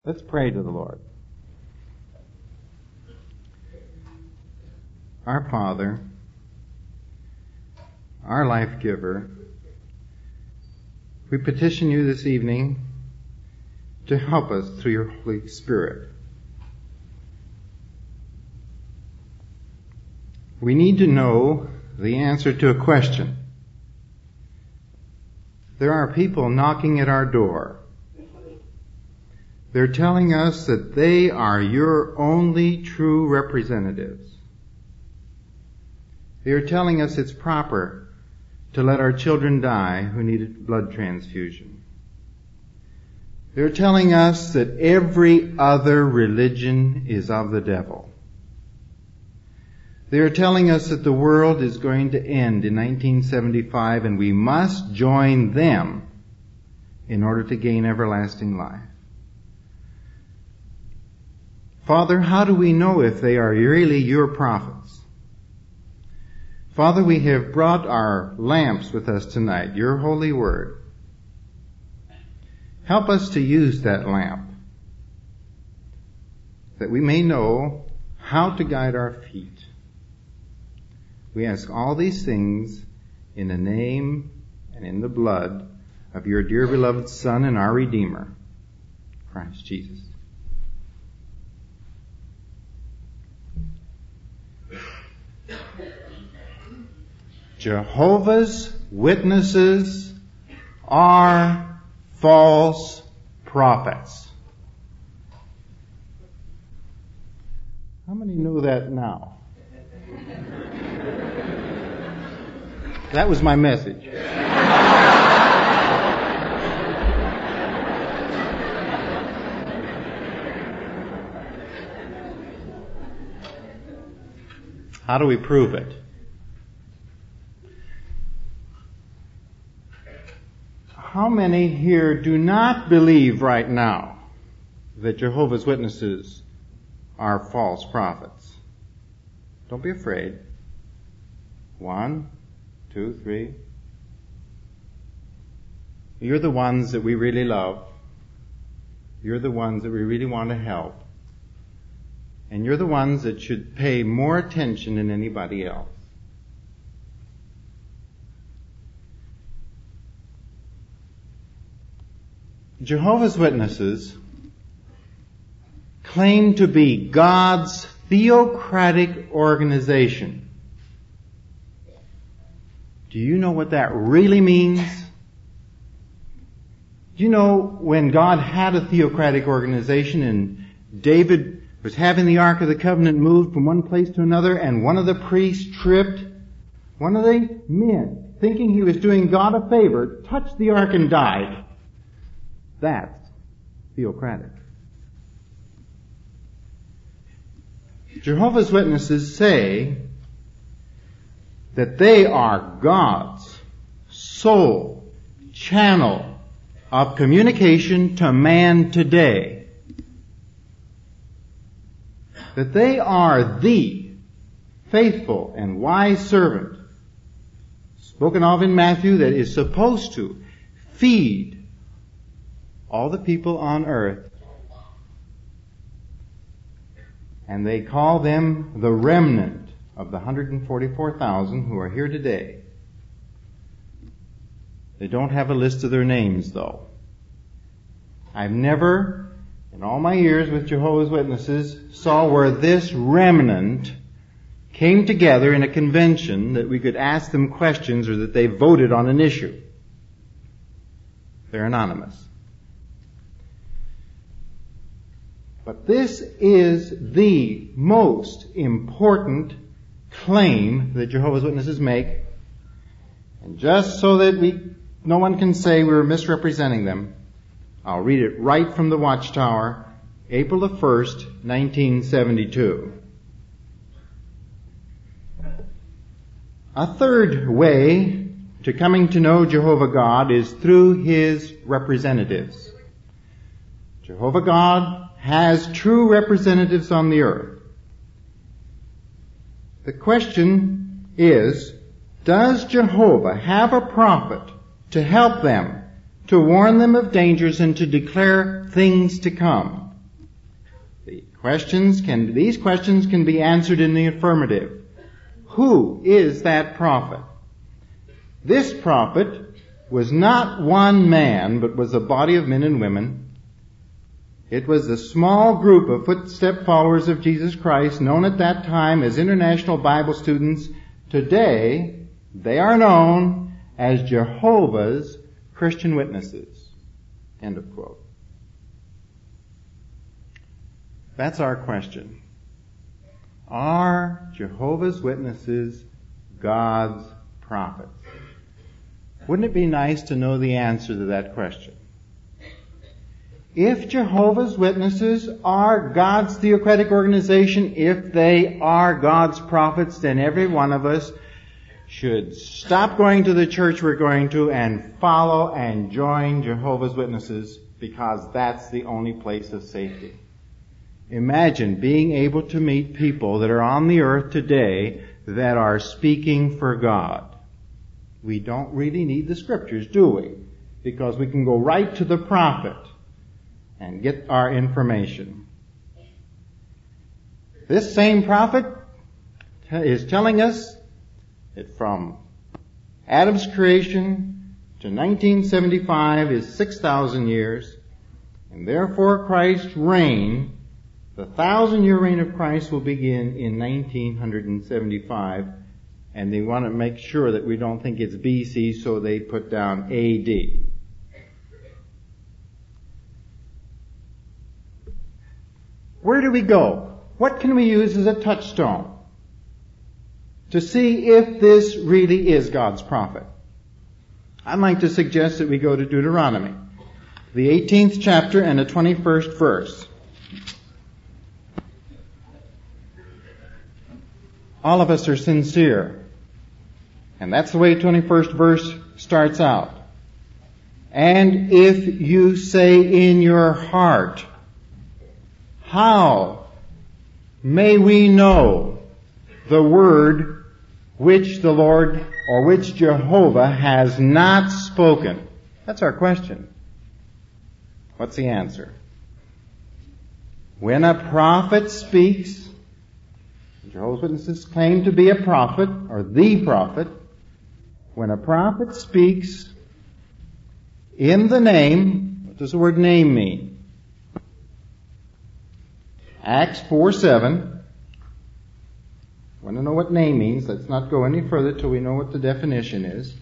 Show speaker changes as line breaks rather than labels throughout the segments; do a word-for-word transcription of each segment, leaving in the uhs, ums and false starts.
Let's pray to the Lord. Our Father, our life giver, we petition you this evening to help us through your Holy Spirit. We need to know the answer to a question. There are people knocking at our door. They're telling us that they are your only true representatives. They're telling us it's proper to let our children die who need a blood transfusion. They're telling us that every other religion is of the devil. They're telling us that the world is going to end in nineteen seventy-five and we must join them in order to gain everlasting life. Father, how do we know if they are really your prophets? Father, we have brought our lamps with us tonight, your holy word. Help us to use that lamp, that we may know how to guide our feet. We ask all these things in the name and in the blood of your dear beloved Son and our Redeemer, Christ Jesus. Jehovah's Witnesses are false prophets. How many know that now? That was my message. How do we prove it? How many here do not believe right now that Jehovah's Witnesses are false prophets? Don't be afraid. One, two, three. You're the ones that we really love. You're the ones that we really want to help. And you're the ones that should pay more attention than anybody else. Jehovah's Witnesses claim to be God's theocratic organization. Do you know what that really means? Do you know when God had a theocratic organization and David was having the Ark of the Covenant moved from one place to another and one of the priests tripped, one of the men, thinking he was doing God a favor, touched the Ark and died? That's theocratic. Jehovah's Witnesses say that they are God's sole channel of communication to man today. That they are the faithful and wise servant spoken of in Matthew that is supposed to feed all the people on earth. And they call them the remnant of the one hundred forty-four thousand who are here today. They don't have a list of their names, though. I've never, in all my years with Jehovah's Witnesses, saw where this remnant came together in a convention that we could ask them questions or that they voted on an issue. They're anonymous. But this is the most important claim that Jehovah's Witnesses make. And just so that we, no one can say we're misrepresenting them, I'll read it right from the Watchtower, April the first, nineteen seventy-two. A third way to coming to know Jehovah God is through His representatives. Jehovah God has true representatives on the earth. The question is, does Jehovah have a prophet to help them, to warn them of dangers and to declare things to come? Questions can, these questions can be answered in the affirmative. Who is that prophet? This prophet was not one man, but was a body of men and women. It was a small group of footstep followers of Jesus Christ, known at that time as International Bible Students. Today, they are known as Jehovah's Christian Witnesses. End of quote. That's our question. Are Jehovah's Witnesses God's prophets? Wouldn't it be nice to know the answer to that question? If Jehovah's Witnesses are God's theocratic organization, if they are God's prophets, then every one of us should stop going to the church we're going to and follow and join Jehovah's Witnesses, because that's the only place of safety. Imagine being able to meet people that are on the earth today that are speaking for God. We don't really need the scriptures, do we? Because we can go right to the prophet and get our information. This same prophet is telling us that from Adam's creation to nineteen seventy-five is six thousand years, and therefore Christ's reign, the thousand-year reign of Christ, will begin in nineteen seventy-five, and they want to make sure that we don't think it's B C, so they put down A D. Where do we go? What can we use as a touchstone to see if this really is God's prophet? I'd like to suggest that we go to Deuteronomy, the eighteenth chapter and the twenty-first verse. All of us are sincere. And that's the way twenty-first verse starts out. And if you say in your heart, how may we know the word which the Lord or which Jehovah has not spoken? That's our question. What's the answer? When a prophet speaks, Jehovah's Witnesses claim to be a prophet, or the prophet. When a prophet speaks in the name, what does the word name mean? Acts four seven. Want to know what name means? Let's not go any further till we know what the definition is.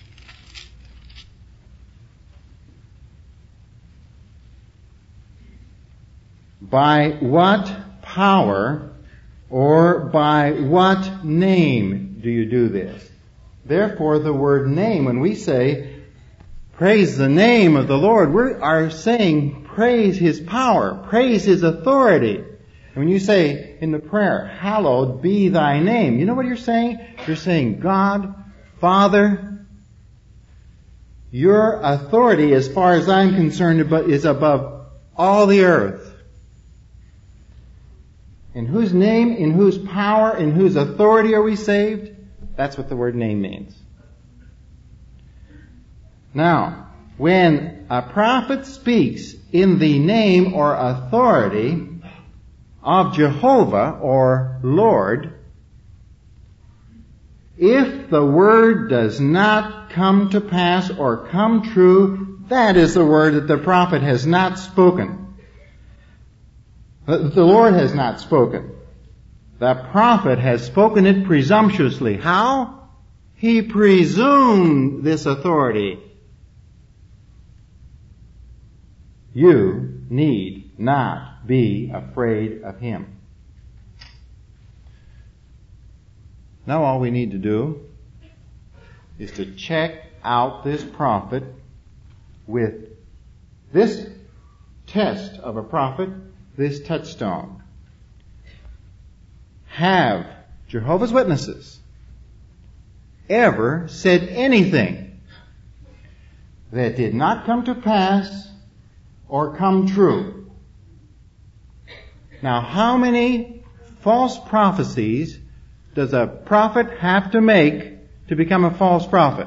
By what power or by what name do you do this? Therefore, the word name, when we say, praise the name of the Lord, we are saying, praise His power, praise His authority. And when you say in the prayer, hallowed be thy name, you know what you're saying? You're saying, God, Father, your authority, as far as I'm concerned, is above all the earth. In whose name, in whose power, in whose authority are we saved? That's what the word name means. Now, when a prophet speaks in the name or authority of Jehovah or Lord, if the word does not come to pass or come true, that is the word that the prophet has not spoken. The Lord has not spoken. The prophet has spoken it presumptuously. How? He presumed this authority. You need not be afraid of him. Now all we need to do is to check out this prophet with this test of a prophet, this touchstone. Have Jehovah's Witnesses ever said anything that did not come to pass or come true? Now, how many false prophecies does a prophet have to make to become a false prophet?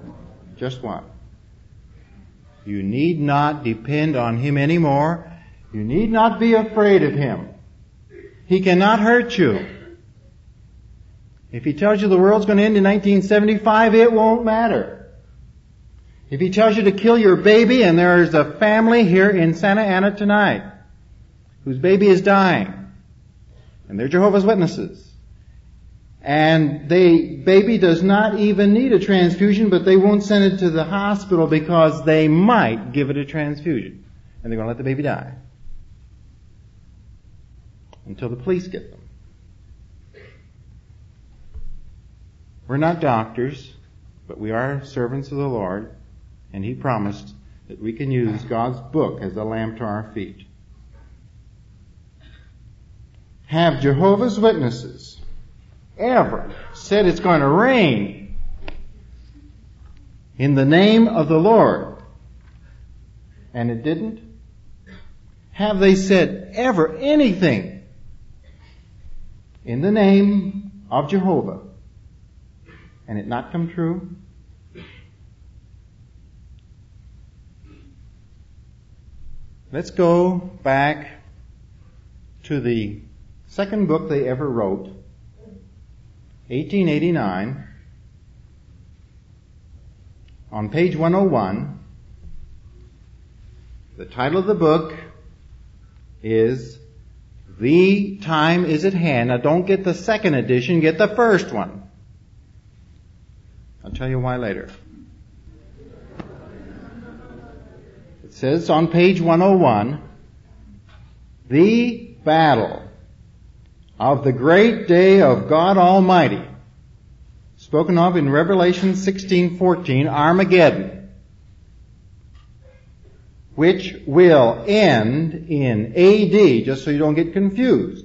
Just one. You need not depend on him anymore. You need not be afraid of him. He cannot hurt you. If he tells you the world's going to end in nineteen seventy-five, it won't matter. If he tells you to kill your baby, and there's a family here in Santa Ana tonight whose baby is dying, and they're Jehovah's Witnesses, and the baby does not even need a transfusion, but they won't send it to the hospital because they might give it a transfusion, and they're going to let the baby die until the police get them. We're not doctors, but we are servants of the Lord, and He promised that we can use God's book as a lamp to our feet. Have Jehovah's Witnesses ever said it's going to rain in the name of the Lord, and it didn't? Have they said ever anything in the name of Jehovah, and it not come true? Let's go back to the second book they ever wrote, eighteen eighty-nine. On page one oh one, the title of the book is The Time is at Hand. Now don't get the second edition, get the first one. I'll tell you why later. It says on page one oh one, the battle of the great day of God Almighty, spoken of in Revelation sixteen fourteen, Armageddon, which will end in A D, just so you don't get confused,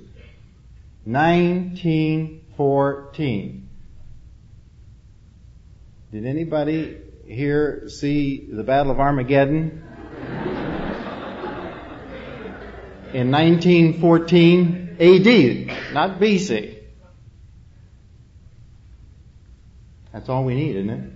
nineteen fourteen. Did anybody here see the Battle of Armageddon in nineteen fourteen A D, not B C? That's all we need, isn't it?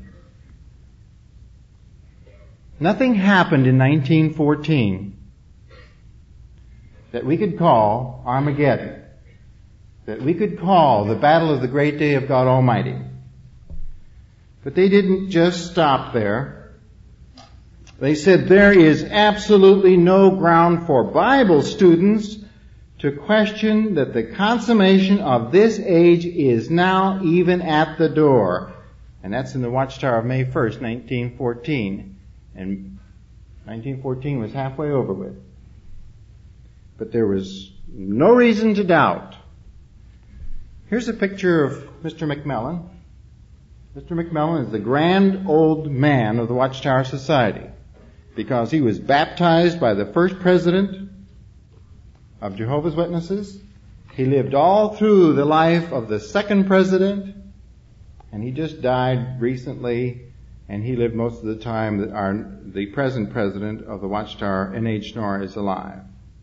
Nothing happened in nineteen fourteen that we could call Armageddon, that we could call the battle of the great day of God Almighty. But they didn't just stop there. They said there is absolutely no ground for Bible students to question that the consummation of this age is now even at the door. And that's in the Watchtower of May first, nineteen fourteen. And nineteen fourteen was halfway over with. But there was no reason to doubt. Here's a picture of Mister McMillan. Mister McMillan is the grand old man of the Watchtower Society because he was baptized by the first president of Jehovah's Witnesses. He lived all through the life of the second president, and he just died recently, and he lived most of the time that our, the present president of the Watchtower, N H Schnorr, is alive.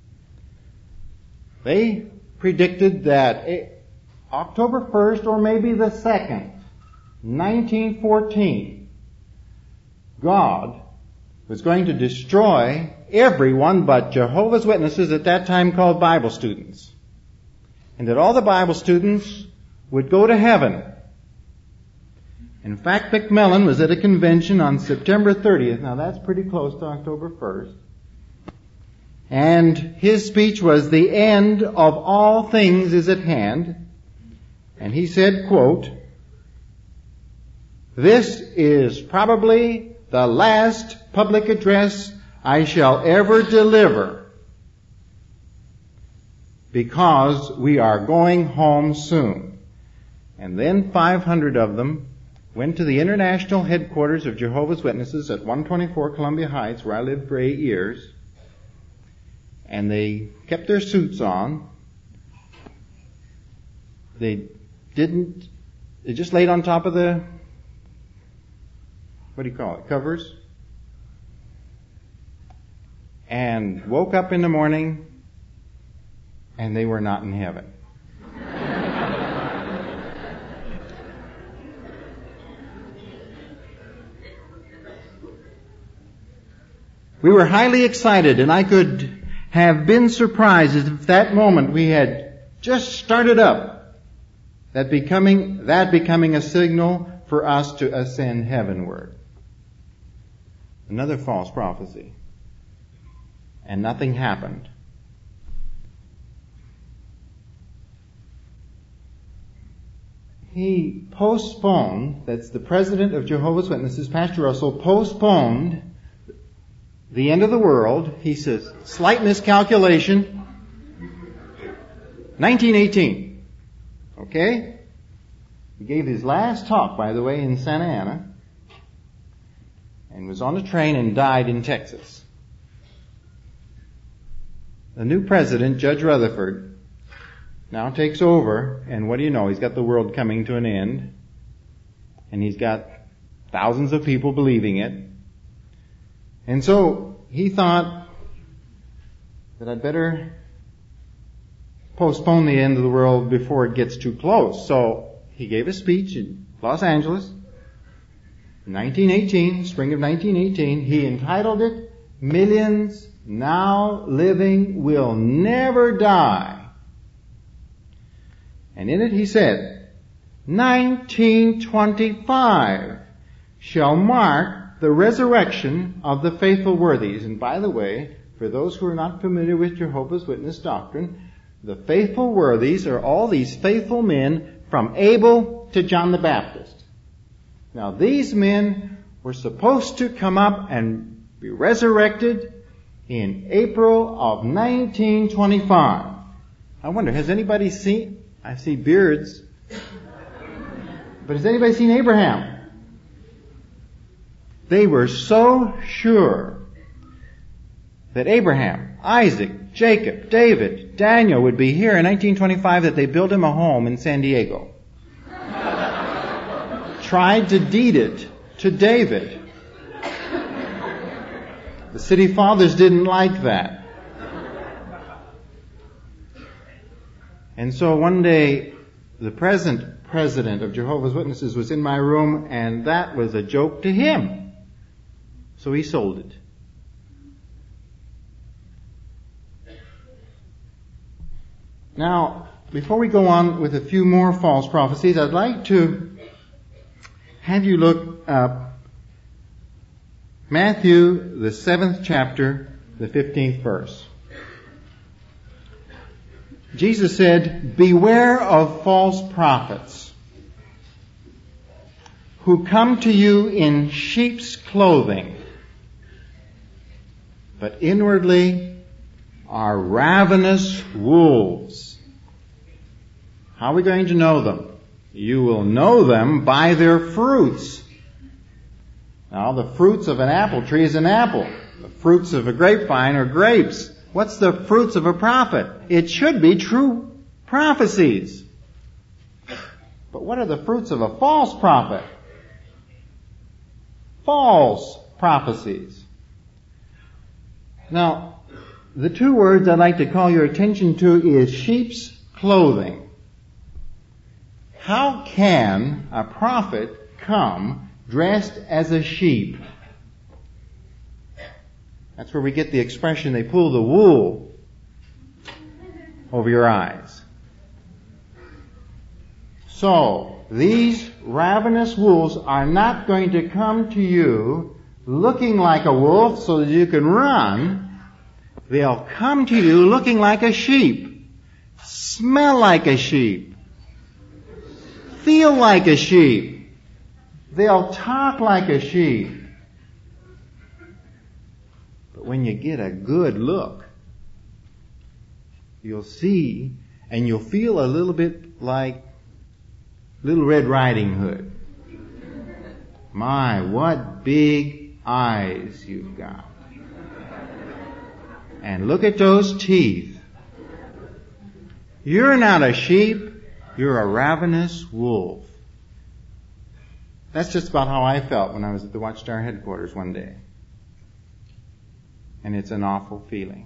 They predicted that October first or maybe the second, nineteen fourteen, God was going to destroy everyone but Jehovah's Witnesses, at that time called Bible students. And that all the Bible students would go to heaven. In fact, McMillan was at a convention on September thirtieth. Now that's pretty close to October first. And his speech was, "The end of all things is at hand." And he said, quote, "This is probably the last public address I shall ever deliver because we are going home soon." And then five hundred of them went to the international headquarters of Jehovah's Witnesses at one twenty-four Columbia Heights, where I lived for eight years. And they kept their suits on. They didn't, they just laid on top of the, what do you call it, covers, and woke up in the morning, and they were not in heaven. We were highly excited, and I could have been surprised as if that moment we had just started up, that becoming, that becoming a signal for us to ascend heavenward. Another false prophecy. And nothing happened. He postponed, that's the president of Jehovah's Witnesses, Pastor Russell, postponed the end of the world. He says, slight miscalculation, nineteen eighteen. Okay? He gave his last talk, by the way, in Santa Ana, and was on a train and died in Texas. The new president, Judge Rutherford, now takes over, and what do you know? He's got the world coming to an end, and he's got thousands of people believing it. And so he thought that I'd better postpone the end of the world before it gets too close. So he gave a speech in Los Angeles, nineteen eighteen, spring of nineteen eighteen. He entitled it, "Millions Now Living Will Never Die." And in it he said, nineteen twenty-five shall mark the resurrection of the faithful worthies. And by the way, for those who are not familiar with Jehovah's Witness doctrine, the faithful worthies are all these faithful men from Abel to John the Baptist. Now these men were supposed to come up and be resurrected in April of nineteen twenty-five. I wonder, has anybody seen... I see beards. But has anybody seen Abraham? They were so sure that Abraham, Isaac, Jacob, David, Daniel would be here in nineteen twenty-five that they built him a home in San Diego. Tried to deed it to David. The city fathers didn't like that. And so one day, the present president of Jehovah's Witnesses was in my room, and that was a joke to him. So he sold it. Now, before we go on with a few more false prophecies, I'd like to have you look up Matthew, the seventh chapter, the fifteenth verse. Jesus said, "Beware of false prophets who come to you in sheep's clothing, but inwardly are ravenous wolves." How are we going to know them? You will know them by their fruits. Now, the fruits of an apple tree is an apple. The fruits of a grapevine are grapes. What's the fruits of a prophet? It should be true prophecies. But what are the fruits of a false prophet? False prophecies. Now, the two words I'd like to call your attention to is sheep's clothing. How can a prophet come dressed as a sheep? That's where we get the expression, they pull the wool over your eyes. So, these ravenous wolves are not going to come to you looking like a wolf so that you can run. They'll come to you looking like a sheep, smell like a sheep, feel like a sheep. They'll talk like a sheep. But when you get a good look, you'll see and you'll feel a little bit like Little Red Riding Hood. My, what big eyes you've got. And look at those teeth. You're not a sheep, you're a ravenous wolf. That's just about how I felt when I was at the Watchtower headquarters one day. And it's an awful feeling.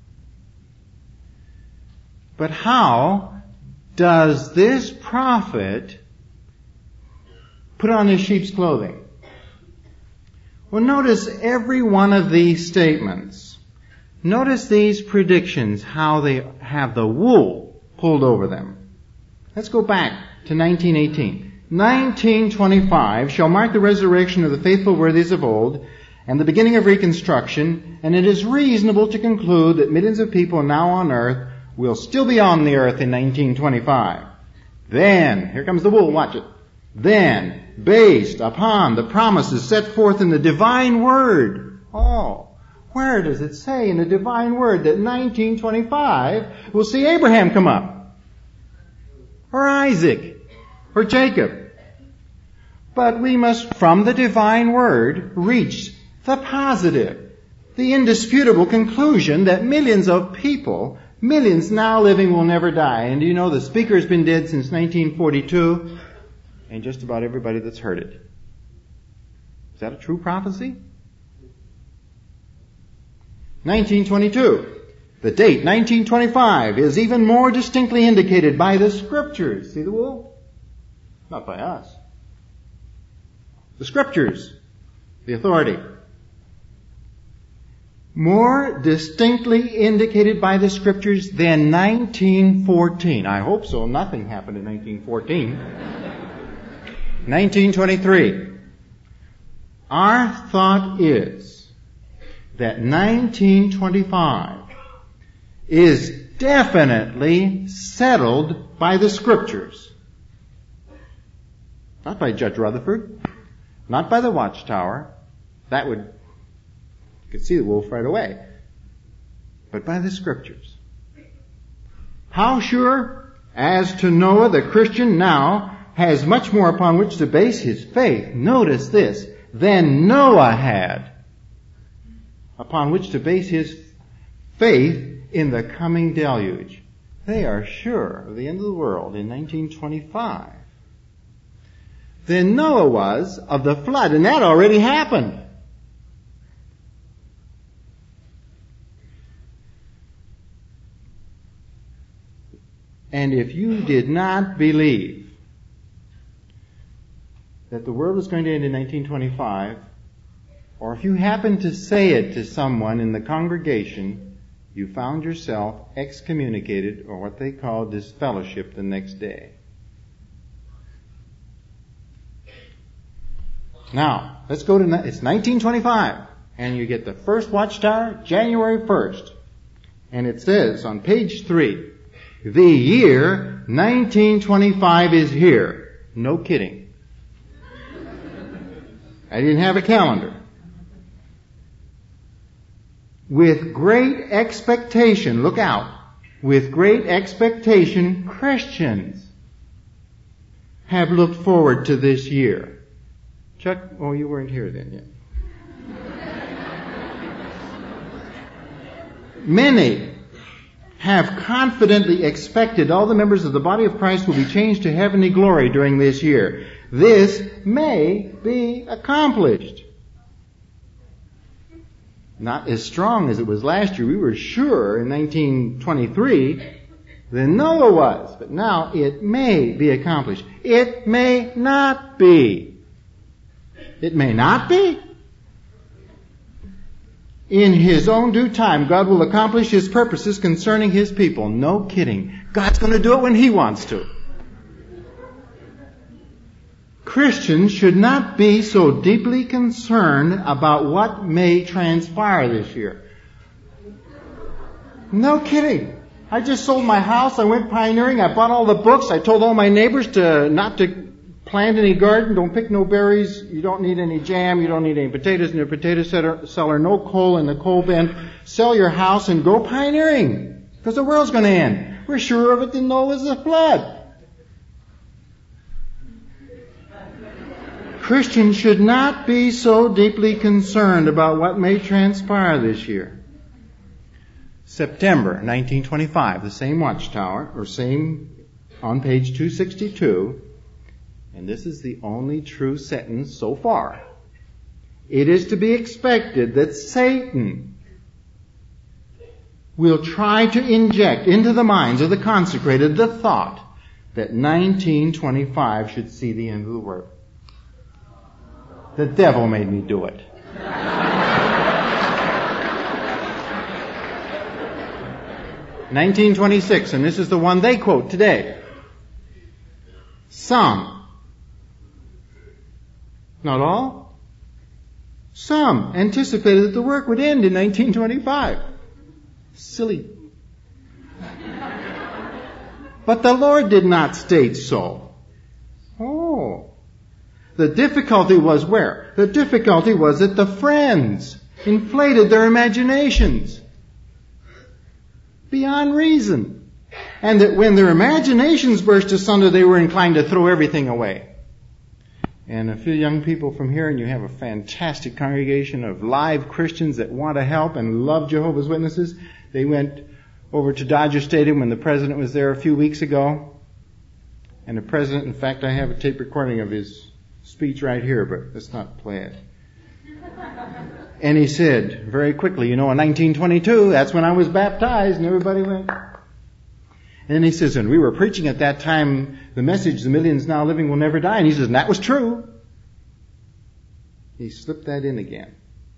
But how does this prophet put on his sheep's clothing? Well, notice every one of these statements. Notice these predictions, how they have the wool pulled over them. Let's go back to nineteen eighteen. nineteen twenty-five shall mark the resurrection of the faithful worthies of old and the beginning of Reconstruction, and it is reasonable to conclude that millions of people now on earth will still be on the earth in nineteen twenty-five. Then, here comes the wool, watch it. Then, based upon the promises set forth in the divine word. Oh, where does it say in the divine word that nineteen twenty-five will see Abraham come up? Or Isaac? Or Jacob? But we must, from the divine word, reach the positive, the indisputable conclusion that millions of people, millions now living, will never die. And do you know the speaker's been dead since nineteen forty-two? And just about everybody that's heard it. Is that a true prophecy? nineteen twenty-two. The date, nineteen twenty-five, is even more distinctly indicated by the Scriptures. See the wool? Not by us. The Scriptures. The authority. More distinctly indicated by the Scriptures than nineteen fourteen. I hope so. Nothing happened in nineteen fourteen. nineteen twenty-three. Our thought is that nineteen twenty-five is definitely settled by the Scriptures. Not by Judge Rutherford. Not by the Watchtower. That would, you could see the wolf right away. But by the Scriptures. How sure? As to Noah, the Christian now has much more upon which to base his faith. Notice this. Than Noah had upon which to base his faith in the coming deluge. They are sure of the end of the world in nineteen twenty-five. Than Noah was of the flood, and that already happened. And if you did not believe that the world was going to end in nineteen twenty-five, or if you happened to say it to someone in the congregation, you found yourself excommunicated, or what they call disfellowship, the next day. Now, let's go to, it's nineteen twenty-five, and you get the first Watchtower, January first. And it says on page three, the year nineteen twenty-five is here. No kidding. I didn't have a calendar. With great expectation, look out, with great expectation, Christians have looked forward to this year. Chuck, oh, you weren't here then yet. Many have confidently expected all the members of the body of Christ will be changed to heavenly glory during this year. This may be accomplished. Not as strong as it was last year. We were sure in nineteen twenty-three than Noah was. But now it may be accomplished. It may not be. It may not be. In His own due time, God will accomplish His purposes concerning His people. No kidding. God's going to do it when He wants to. Christians should not be so deeply concerned about what may transpire this year. No kidding. I just sold my house. I went pioneering. I bought all the books. I told all my neighbors to not to plant any garden. Don't pick no berries. You don't need any jam. You don't need any potatoes in your potato cellar. No coal in the coal bin. Sell your house and go pioneering. Because the world's going to end. We're sure of it than Noah's the flood. Christians should not be so deeply concerned about what may transpire this year. September nineteen twenty-five, the same Watchtower, or same on page two sixty-two, and this is the only true sentence so far. It is to be expected that Satan will try to inject into the minds of the consecrated the thought that nineteen twenty-five should see the end of the world. The devil made me do it. nineteen twenty-six, and this is the one they quote today. Some, not all, some anticipated that the work would end in nineteen twenty-five. Silly. But the Lord did not state so. Oh. The difficulty was where? The difficulty was that the friends inflated their imaginations beyond reason. And that when their imaginations burst asunder, they were inclined to throw everything away. And a few young people from here, and you have a fantastic congregation of live Christians that want to help and love Jehovah's Witnesses. They went over to Dodger Stadium when the president was there a few weeks ago. And the president, in fact, I have a tape recording of his speech right here, but let's not play it. And he said, very quickly, you know, in nineteen twenty-two, that's when I was baptized, and everybody went. And he says, and we were preaching at that time the message, the millions now living will never die. And he says, and that was true. He slipped that in again.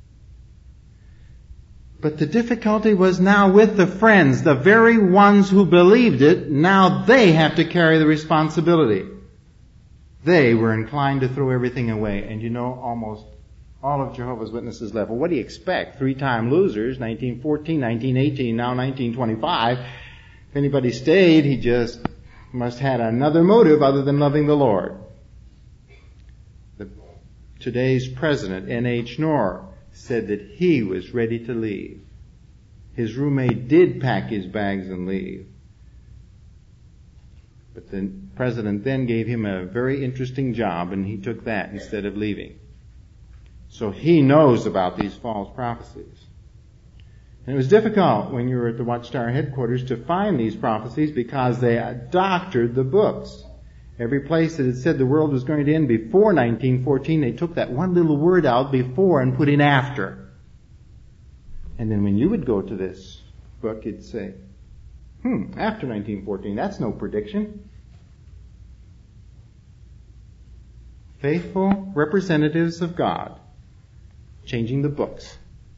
But the difficulty was now with the friends, the very ones who believed it. Now they have to carry the responsibility. They were inclined to throw everything away. And you know, almost all of Jehovah's Witnesses left. Well, what do you expect? Three-time losers, nineteen fourteen, nineteen eighteen, now nineteen twenty-five. If anybody stayed, he just must have had another motive other than loving the Lord. The, today's president, N H Knorr, said that he was ready to leave. His roommate did pack his bags and leave. But the president then gave him a very interesting job, and he took that instead of leaving. So he knows about these false prophecies. And it was difficult when you were at the Watchtower headquarters to find these prophecies because they doctored the books. Every place that had said the world was going to end before nineteen fourteen, they took that one little word out, before, and put in after. And then when you would go to this book, it'd say, hmm, after nineteen fourteen, that's no prediction. Faithful representatives of God, changing the books.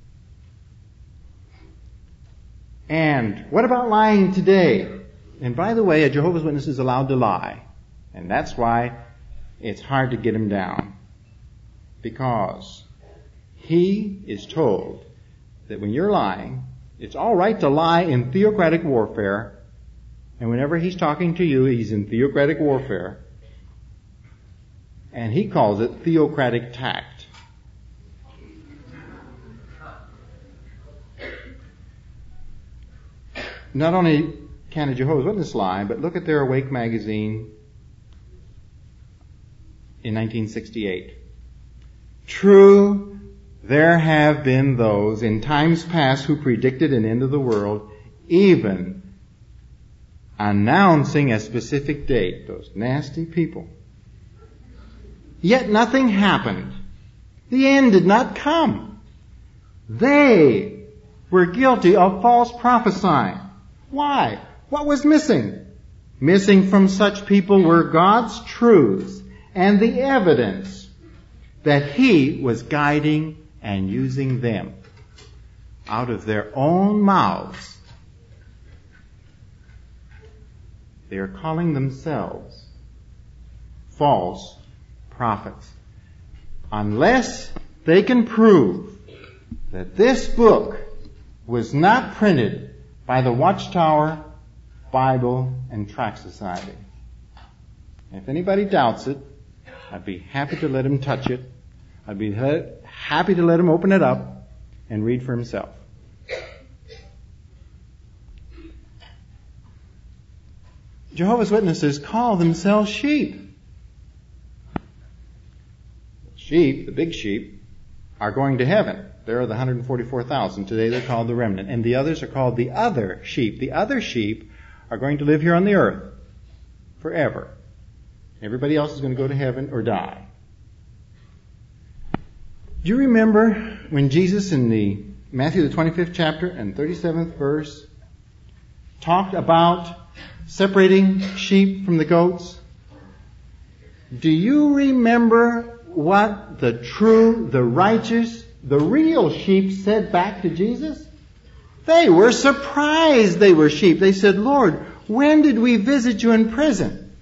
And what about lying today? And by the way, a Jehovah's Witness is allowed to lie. And that's why it's hard to get him down. Because he is told that when you're lying, it's all right to lie in theocratic warfare. And whenever he's talking to you, he's in theocratic warfare. And he calls it theocratic tact. Not only can a Jehovah's Witness lie, but look at their Awake magazine in nineteen sixty-eight. True, there have been those in times past who predicted an end of the world, even announcing a specific date. Those nasty people. Yet nothing happened. The end did not come. They were guilty of false prophesying. Why? What was missing? Missing from such people were God's truths and the evidence that He was guiding and using them out of their own mouths. They are calling themselves false prophets. Unless they can prove that this book was not printed by the Watchtower Bible and Tract Society. If anybody doubts it, I'd be happy to let him touch it. I'd be happy to let him open it up and read for himself. Jehovah's Witnesses call themselves sheep. Sheep, the big sheep, are going to heaven. There are the one hundred forty-four thousand. Today they're called the remnant. And the others are called the other sheep. The other sheep are going to live here on the earth forever. Everybody else is going to go to heaven or die. Do you remember when Jesus in the Matthew the twenty-fifth chapter and thirty-seventh verse talked about separating sheep from the goats? Do you remember what the true, the righteous, the real sheep said back to Jesus? They were surprised they were sheep. They said, Lord, when did we visit you in prison?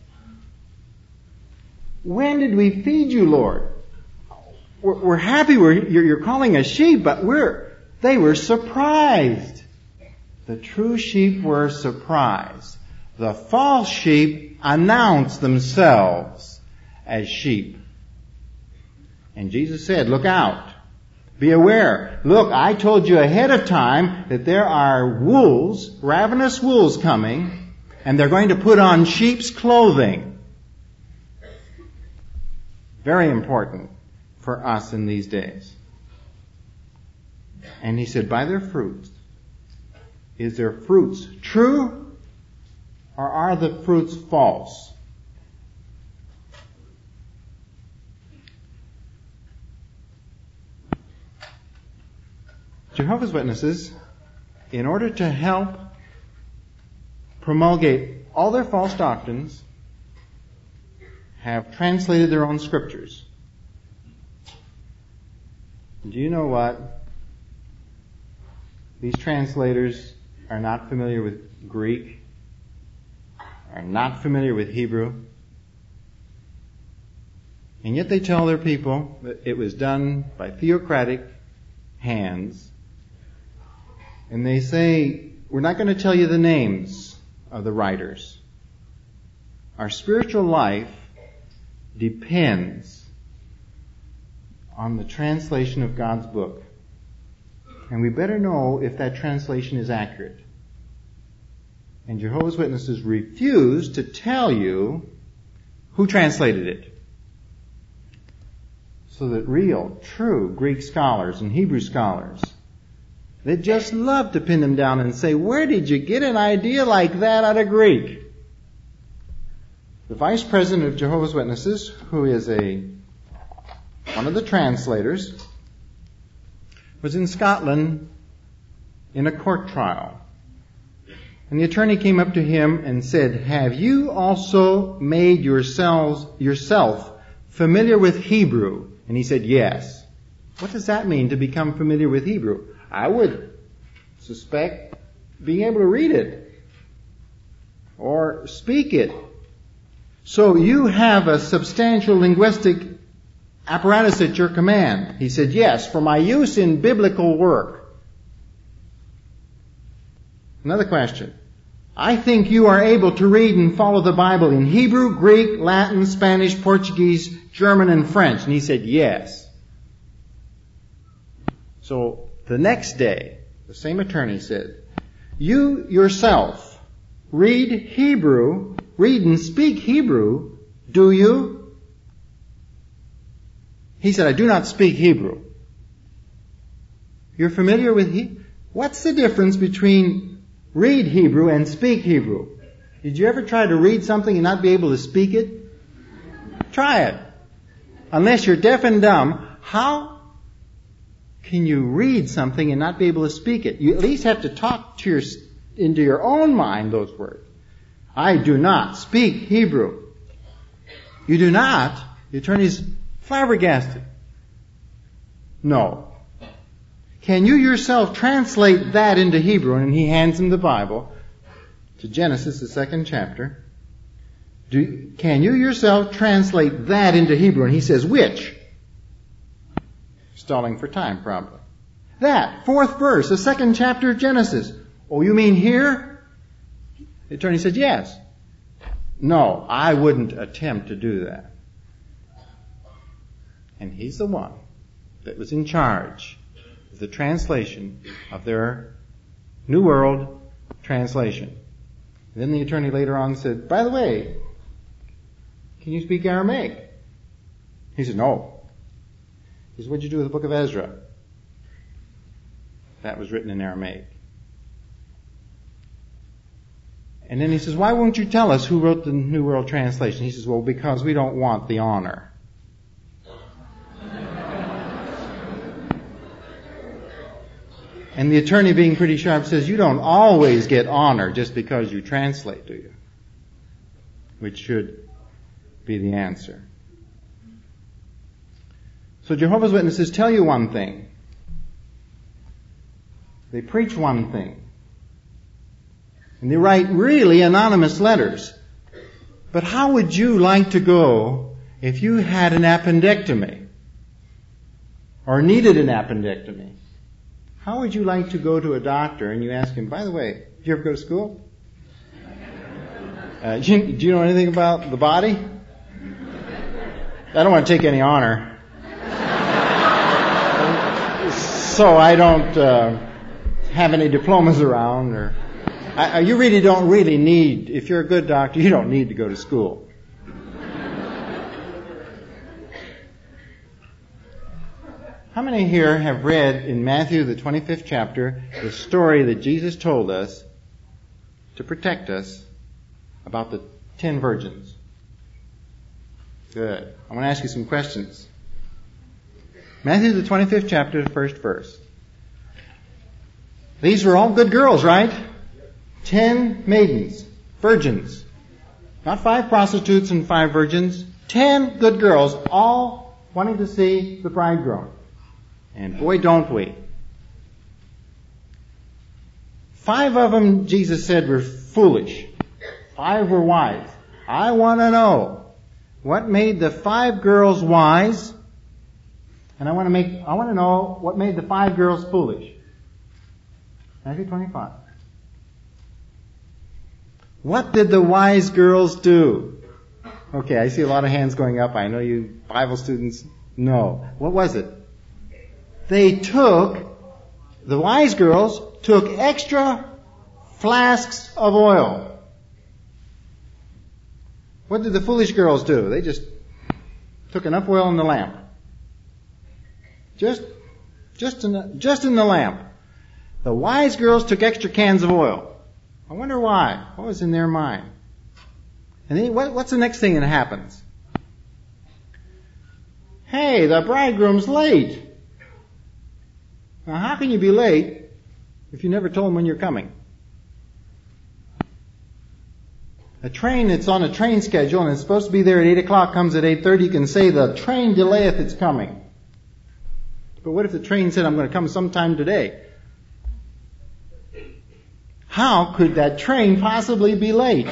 When did we feed you, Lord? We're, we're happy we're, you're, you're calling us sheep, but we're, they were surprised. The true sheep were surprised. The false sheep announced themselves as sheep. And Jesus said, look out. Be aware. Look, I told you ahead of time that there are wolves, ravenous wolves coming, and they're going to put on sheep's clothing. Very important for us in these days. And he said, by their fruits. Is their fruits true, or are the fruits false? Jehovah's Witnesses, in order to help promulgate all their false doctrines, have translated their own scriptures. Do you know what? These translators are not familiar with Greek, are not familiar with Hebrew, and yet they tell their people that it was done by theocratic hands. And they say, we're not going to tell you the names of the writers. Our spiritual life depends on the translation of God's book. And we better know if that translation is accurate. And Jehovah's Witnesses refuse to tell you who translated it. So that real, true Greek scholars and Hebrew scholars, they just love to pin them down and say, where did you get an idea like that out of Greek? The vice president of Jehovah's Witnesses, who is a one of the translators, was in Scotland in a court trial. And the attorney came up to him and said, have you also made yourselves yourself familiar with Hebrew? And he said, yes. What does that mean, to become familiar with Hebrew? I would suspect being able to read it or speak it. So you have a substantial linguistic apparatus at your command. He said, yes, for my use in biblical work. Another question. I think you are able to read and follow the Bible in Hebrew, Greek, Latin, Spanish, Portuguese, German, and French. And he said, yes. So the next day, the same attorney said, you yourself read Hebrew, read and speak Hebrew, do you? He said, I do not speak Hebrew. You're familiar with Hebrew? What's the difference between read Hebrew and speak Hebrew? Did you ever try to read something and not be able to speak it? Try it. Unless you're deaf and dumb, how can you read something and not be able to speak it? You at least have to talk to your, into your own mind those words. I do not speak Hebrew. You do not? The attorney's flabbergasted. No. Can you yourself translate that into Hebrew? And he hands him the Bible to Genesis, the second chapter. Do, can you yourself translate that into Hebrew? And he says, which? Stalling for time, probably. That, fourth verse, the second chapter of Genesis. Oh, you mean here? The attorney said, yes. No, I wouldn't attempt to do that. And he's the one that was in charge of the translation of their New World Translation. And then the attorney later on said, by the way, can you speak Aramaic? He said, no. He said, what'd you do with the book of Ezra? That was written in Aramaic. And then he says, why won't you tell us who wrote the New World Translation? He says, well, because we don't want the honor. And the attorney, being pretty sharp, says, you don't always get honor just because you translate, do you? Which should be the answer. So Jehovah's Witnesses tell you one thing. They preach one thing. And they write really anonymous letters. But how would you like to go if you had an appendectomy? Or needed an appendectomy? How would you like to go to a doctor and you ask him, by the way, did you ever go to school? Uh, do, you, do you know anything about the body? I don't want to take any honor. So I don't uh, have any diplomas around. Or I, you really don't really need, if you're a good doctor, you don't need to go to school. How many here have read in Matthew, the twenty-fifth chapter, the story that Jesus told us to protect us about the ten virgins? Good. I want to ask you some questions. Matthew, the twenty-fifth chapter, the first verse. These were all good girls, right? Ten maidens, virgins. Not five prostitutes and five virgins. Ten good girls, all wanting to see the bridegroom. And boy, don't we. Five of them, Jesus said, were foolish. Five were wise. I want to know what made the five girls wise, and I want to make, I want to know what made the five girls foolish. Matthew twenty-five. What did the wise girls do? Okay, I see a lot of hands going up. I know you Bible students know. What was it? They took, the wise girls took extra flasks of oil. What did the foolish girls do? They just took enough oil in the lamp. Just, just in the, just in the lamp. The wise girls took extra cans of oil. I wonder why. What was in their mind? And then what, what's the next thing that happens? Hey, the bridegroom's late. Now, how can you be late if you never told him when you're coming? A train that's on a train schedule and it's supposed to be there at eight o'clock comes at eight thirty, you can say the train delayeth its coming. But what if the train said, I'm going to come sometime today? How could that train possibly be late?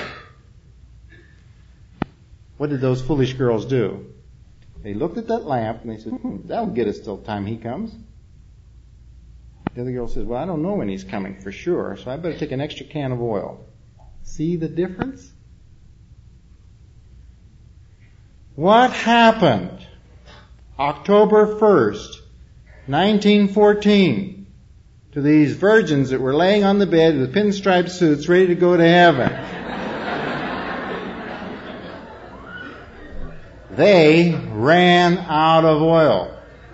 What did those foolish girls do? They looked at that lamp and they said, hmm, that'll get us till the time he comes. The other girl says, well, I don't know when he's coming for sure, so I better take an extra can of oil. See the difference? What happened October first, nineteen fourteen, to these virgins that were laying on the bed with pinstripe suits ready to go to heaven? They ran out of oil.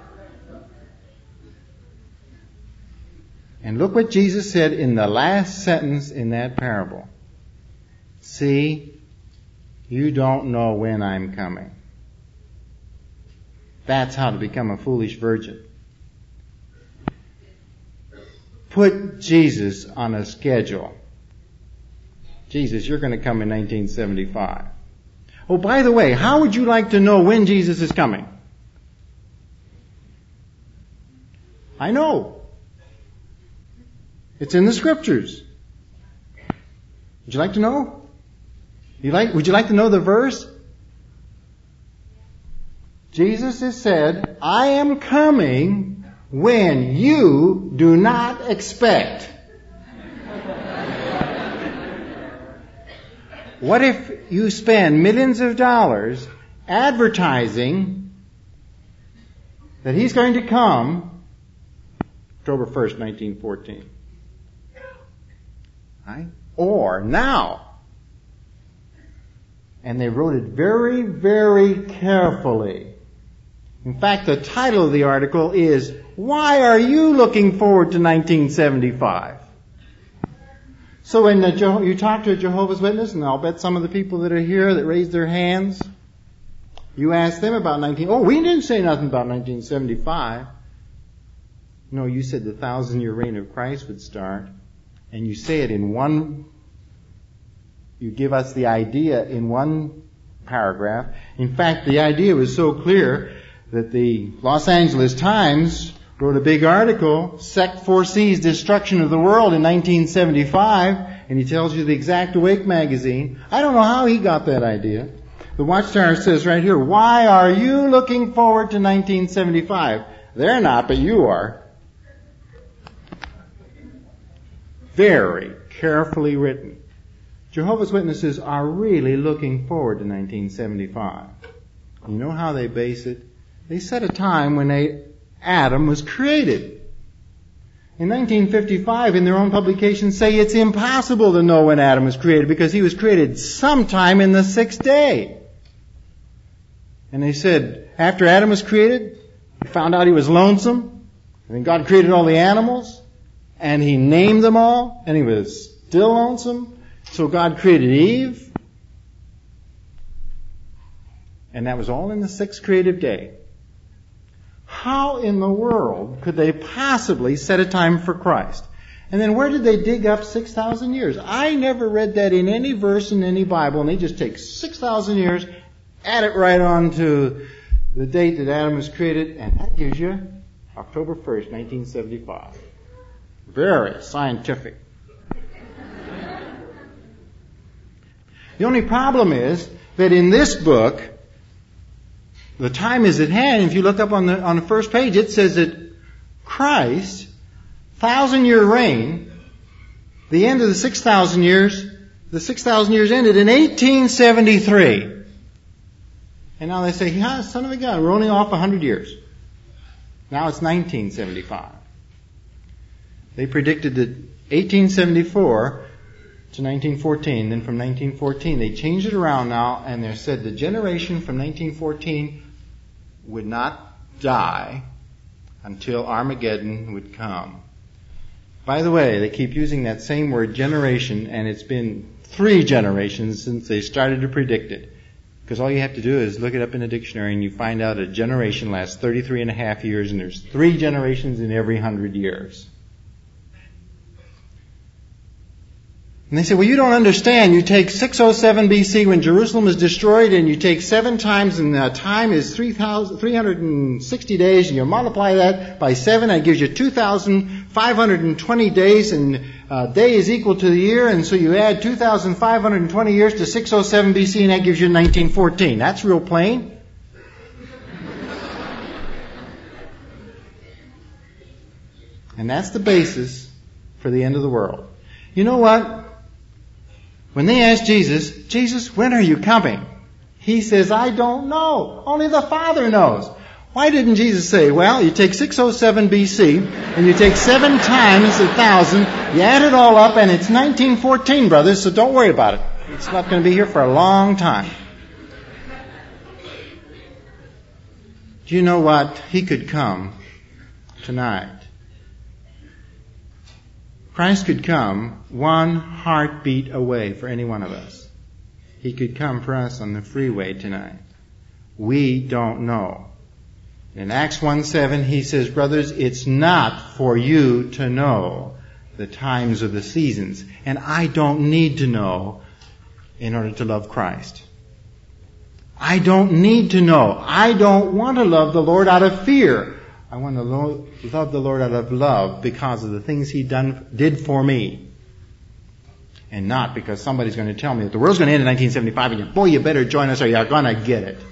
And look what Jesus said in the last sentence in that parable. See, you don't know when I'm coming. That's how to become a foolish virgin. Put Jesus on a schedule. Jesus, you're going to come in nineteen seventy-five. Oh, by the way, how would you like to know when Jesus is coming? I know. It's in the scriptures. Would you like to know? You like, would you like to know the verse? Jesus has said, I am coming when you do not expect. What if you spend millions of dollars advertising that he's going to come October first, nineteen fourteen? Right? Or now. And they wrote it very, very carefully. In fact, the title of the article is, Why Are You Looking Forward to nineteen seventy-five? So when the, you talk to a Jehovah's Witness, and I'll bet some of the people that are here that raised their hands, you ask them about nineteen, oh, we didn't say nothing about nineteen seventy-five. No, you said the thousand-year reign of Christ would start. And you say it in one, you give us the idea in one paragraph. In fact, the idea was so clear that the Los Angeles Times wrote a big article, Sect Foresees Destruction of the World in nineteen seventy-five, and he tells you the exact Awake magazine. I don't know how he got that idea. The Watchtower says right here, why are you looking forward to nineteen seventy-five? They're not, but you are. Very carefully written. Jehovah's Witnesses are really looking forward to nineteen seventy-five. You know how they base it? They set a time when they, Adam was created. In nineteen fifty-five, in their own publications, say it's impossible to know when Adam was created because he was created sometime in the sixth day. And they said, after Adam was created, he found out he was lonesome, and then God created all the animals, and he named them all, and he was still lonesome, so God created Eve, and that was all in the sixth creative day. How in the world could they possibly set a time for Christ? And then where did they dig up six thousand years? I never read that in any verse in any Bible, and they just take six thousand years, add it right on to the date that Adam was created, and that gives you October first, nineteen seventy-five. Very scientific. The only problem is that in this book, the time is at hand. If you look up on the on the first page, it says that Christ, thousand-year reign, the end of the six thousand years, the six thousand years ended in eighteen seventy-three. And now they say, yeah, son of a gun, we're only off one hundred years. Now it's nineteen seventy-five. They predicted that eighteen seventy-four to nineteen fourteen. Then from nineteen fourteen, they changed it around now, and they said the generation from nineteen fourteen would not die until Armageddon would come. By the way, they keep using that same word, generation, and it's been three generations since they started to predict it. Because all you have to do is look it up in a dictionary, and you find out a generation lasts thirty-three and a half years, and there's three generations in every hundred years. And they say, well, you don't understand. You take six oh seven B C when Jerusalem was destroyed, and you take seven times, and the time is three hundred sixty days, and you multiply that by seven, that gives you two thousand five hundred twenty days, and a day is equal to the year, and so you add two thousand five hundred twenty years to six oh seven B C, and that gives you nineteen fourteen. That's real plain. And that's the basis for the end of the world. You know what? When they asked Jesus, Jesus, when are you coming? He says, I don't know. Only the Father knows. Why didn't Jesus say, well, you take six oh seven B C, and you take seven times a thousand, you add it all up, and it's nineteen fourteen, brothers, so don't worry about it. It's not going to be here for a long time. Do you know what? He could come tonight. Christ could come one heartbeat away for any one of us. He could come for us on the freeway tonight. We don't know. In Acts one seven, he says, brothers, it's not for you to know the times or the seasons. And I don't need to know in order to love Christ. I don't need to know. I don't want to love the Lord out of fear. I want to lo- love the Lord out of love because of the things He done did for me. And not because somebody's going to tell me that the world's going to end in nineteen seventy-five and you, boy, you better join us or you're going to get it.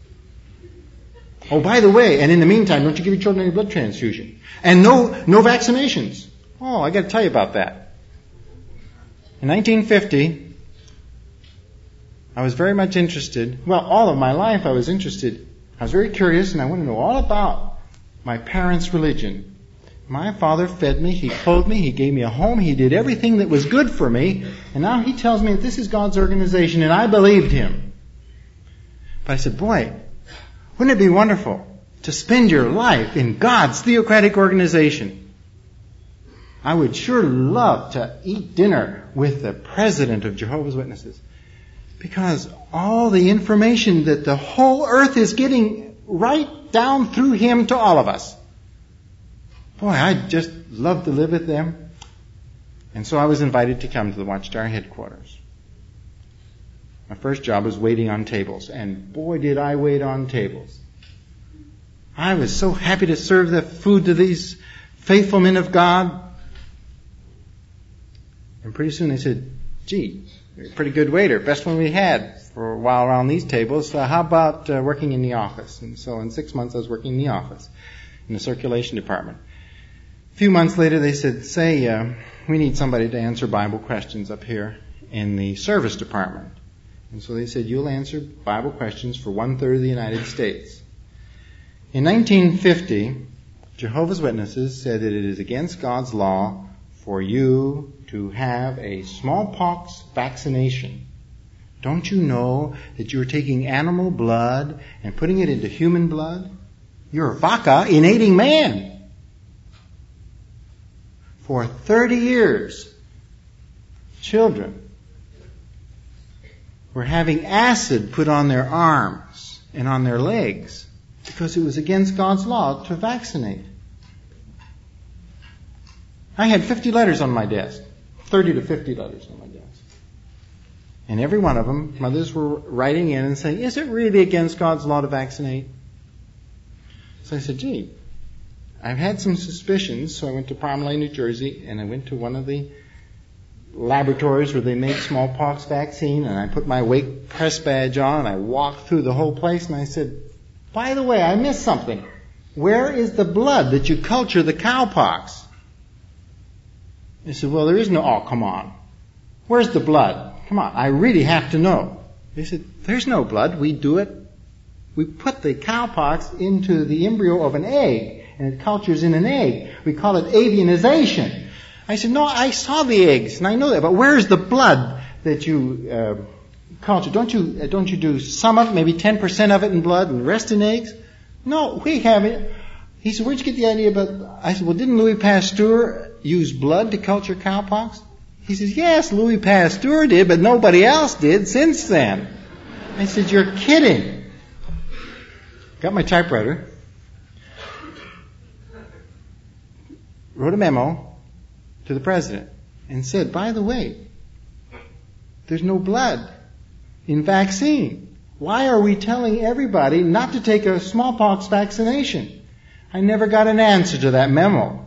Oh, by the way, and in the meantime, don't you give your children any blood transfusion. And no, no vaccinations. Oh, I got to tell you about that. In nineteen fifty, I was very much interested. Well, all of my life I was interested. I was very curious and I wanted to know all about my parents' religion. My father fed me, he clothed me, he gave me a home, he did everything that was good for me, and now he tells me that this is God's organization, and I believed him. But I said, boy, wouldn't it be wonderful to spend your life in God's theocratic organization? I would sure love to eat dinner with the president of Jehovah's Witnesses, because all the information that the whole earth is getting right down through him to all of us. Boy, I'd just love to live with them. And so I was invited to come to the Watchtower headquarters. My first job was waiting on tables. And boy, did I wait on tables. I was so happy to serve the food to these faithful men of God. And pretty soon they said, gee, you're a pretty good waiter. Best one we had for a while around these tables. Uh, how about uh, working in the office? And so in six months I was working in the office, in the circulation department. A few months later they said, say, uh, we need somebody to answer Bible questions up here in the service department. And so they said, you'll answer Bible questions for one-third of the United States. In nineteen fifty, Jehovah's Witnesses said that it is against God's law for you to have a smallpox vaccination. Don't you know that you're taking animal blood and putting it into human blood? You're a vaka innating man. For thirty years, children were having acid put on their arms and on their legs because it was against God's law to vaccinate. I had fifty letters on my desk, thirty to fifty letters on my desk. And every one of them, mothers were writing in and saying, is it really against God's law to vaccinate? So I said, gee, I've had some suspicions, so I went to Parmalee, New Jersey, and I went to one of the laboratories where they make smallpox vaccine, and I put my Wake Press badge on, and I walked through the whole place, and I said, by the way, I missed something. Where is the blood that you culture the cowpox? They said, well, there is no, oh, come on. Where's the blood? Come on, I really have to know. They said, there's no blood. We do it. We put the cowpox into the embryo of an egg, and it cultures in an egg. We call it avianization. I said, no, I saw the eggs, and I know that, but where's the blood that you uh, culture? Don't you uh, don't you do some of it, maybe ten percent of it in blood and the rest in eggs? No, we have it. He said, where'd you get the idea about... I said, well, didn't Louis Pasteur use blood to culture cowpox? He says, yes, Louis Pasteur did, but nobody else did since then. I said, you're kidding. Got my typewriter. Wrote a memo to the president and said, by the way, there's no blood in vaccine. Why are we telling everybody not to take a smallpox vaccination? I never got an answer to that memo.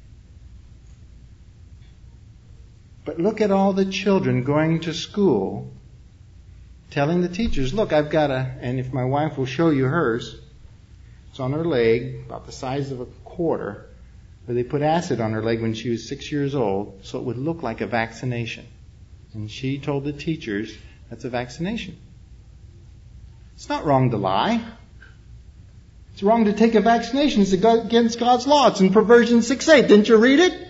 But look at all the children going to school telling the teachers, look, I've got a, and if my wife will show you hers, it's on her leg, about the size of a quarter, where they put acid on her leg when she was six years old, so it would look like a vaccination. And she told the teachers, that's a vaccination. It's not wrong to lie. It's wrong to take a vaccination. It's against God's law. It's in Perversion six eight. Didn't you read it?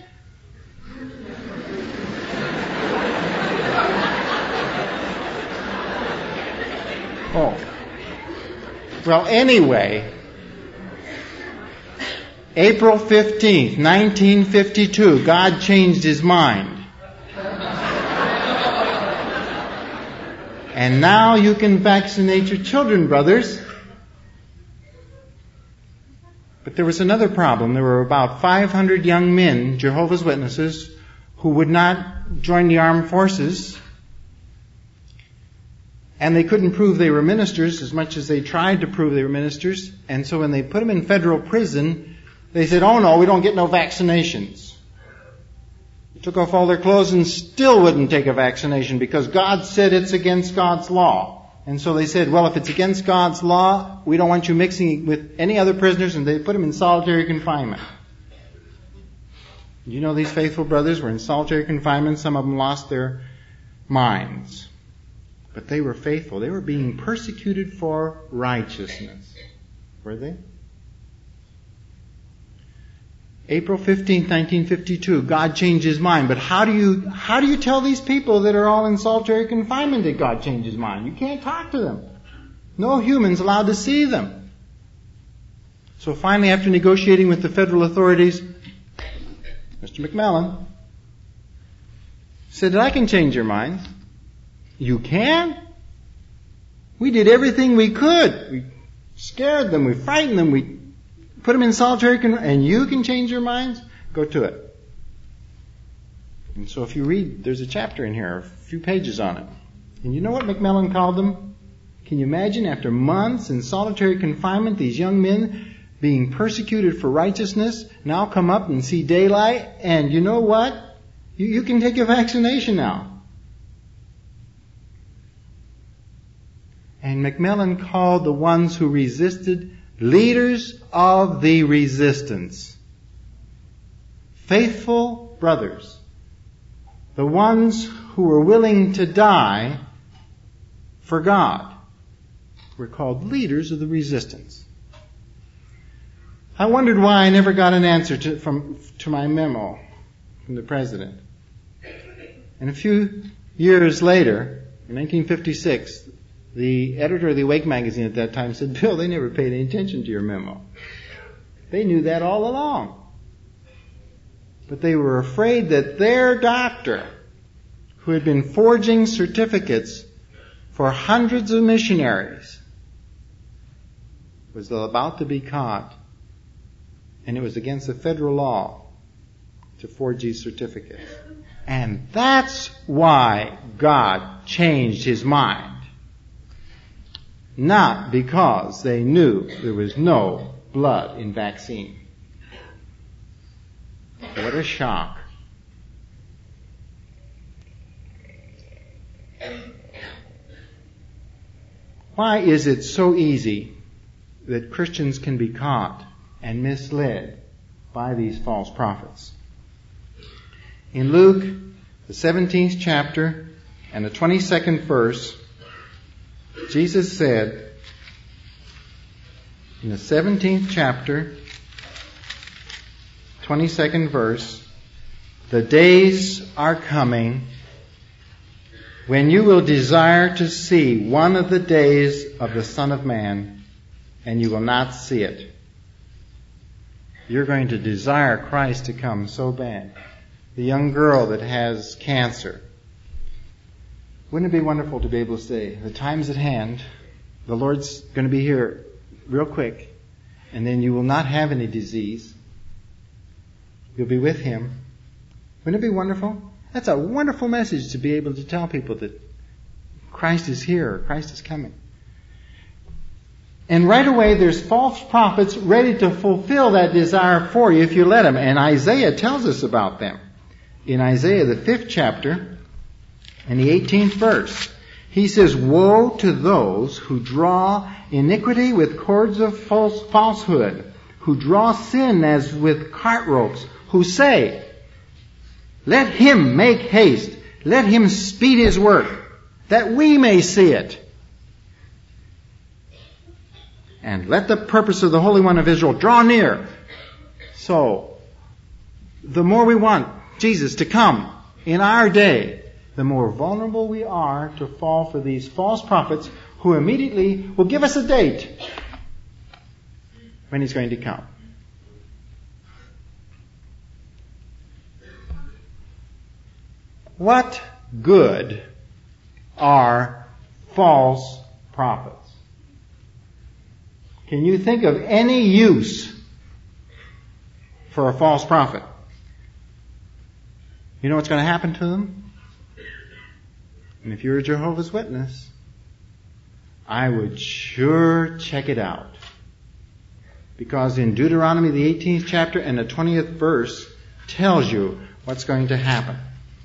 Oh. Well, anyway, April fifteenth, nineteen fifty-two, God changed his mind. And now you can vaccinate your children, brothers. But there was another problem. There were about five hundred young men, Jehovah's Witnesses, who would not join the armed forces. And they couldn't prove they were ministers as much as they tried to prove they were ministers. And so when they put them in federal prison, they said, oh no, we don't get no vaccinations. They took off all their clothes and still wouldn't take a vaccination because God said it's against God's law. And so they said, well, if it's against God's law, we don't want you mixing with any other prisoners, and they put them in solitary confinement. You know, these faithful brothers were in solitary confinement. Some of them lost their minds. But they were faithful. They were being persecuted for righteousness. Were they? April fifteenth, nineteen fifty-two, God changed his mind. But how do you how do you tell these people that are all in solitary confinement that God changed his mind? You can't talk to them. No human's allowed to see them. So finally, after negotiating with the federal authorities, Mister McMillan said that I can change your mind. You can? We did everything we could. We scared them, we frightened them, we put them in solitary confinement, and you can change your minds? Go to it. And so if you read, there's a chapter in here, a few pages on it. And you know what McMillan called them? Can you imagine, after months in solitary confinement, these young men being persecuted for righteousness, now come up and see daylight, and you know what? You, you can take your vaccination now. And Macmillan called the ones who resisted leaders of the resistance. Faithful brothers. The ones who were willing to die for God were called leaders of the resistance. I wondered why I never got an answer to, from, to my memo from the president. And a few years later, in nineteen fifty-six, the editor of the Awake magazine at that time said, "Bill, they never paid any attention to your memo. They knew that all along. But they were afraid that their doctor, who had been forging certificates for hundreds of missionaries, was about to be caught. And it was against the federal law to forge these certificates. And that's why God changed his mind. Not because they knew there was no blood in vaccine." What a shock. Why is it so easy that Christians can be caught and misled by these false prophets? In Luke, the seventeenth chapter and the twenty-second verse, Jesus said, in the seventeenth chapter, twenty-second verse, "The days are coming when you will desire to see one of the days of the Son of Man, and you will not see it." You're going to desire Christ to come so bad. The young girl that has cancer. Wouldn't it be wonderful to be able to say, the time's at hand, the Lord's going to be here real quick, and then you will not have any disease. You'll be with him. Wouldn't it be wonderful? That's a wonderful message to be able to tell people that Christ is here, Christ is coming. And right away there's false prophets ready to fulfill that desire for you if you let them. And Isaiah tells us about them. In Isaiah, the fifth chapter, and the eighteenth verse, he says, "Woe to those who draw iniquity with cords of false falsehood, who draw sin as with cart ropes, who say, 'Let him make haste, let him speed his work, that we may see it. And let the purpose of the Holy One of Israel draw near.'" So, the more we want Jesus to come in our day, the more vulnerable we are to fall for these false prophets who immediately will give us a date when he's going to come. What good are false prophets? Can you think of any use for a false prophet? You know what's going to happen to them? And if you're a Jehovah's Witness, I would sure check it out. Because in Deuteronomy, the eighteenth chapter and the twentieth verse tells you what's going to happen.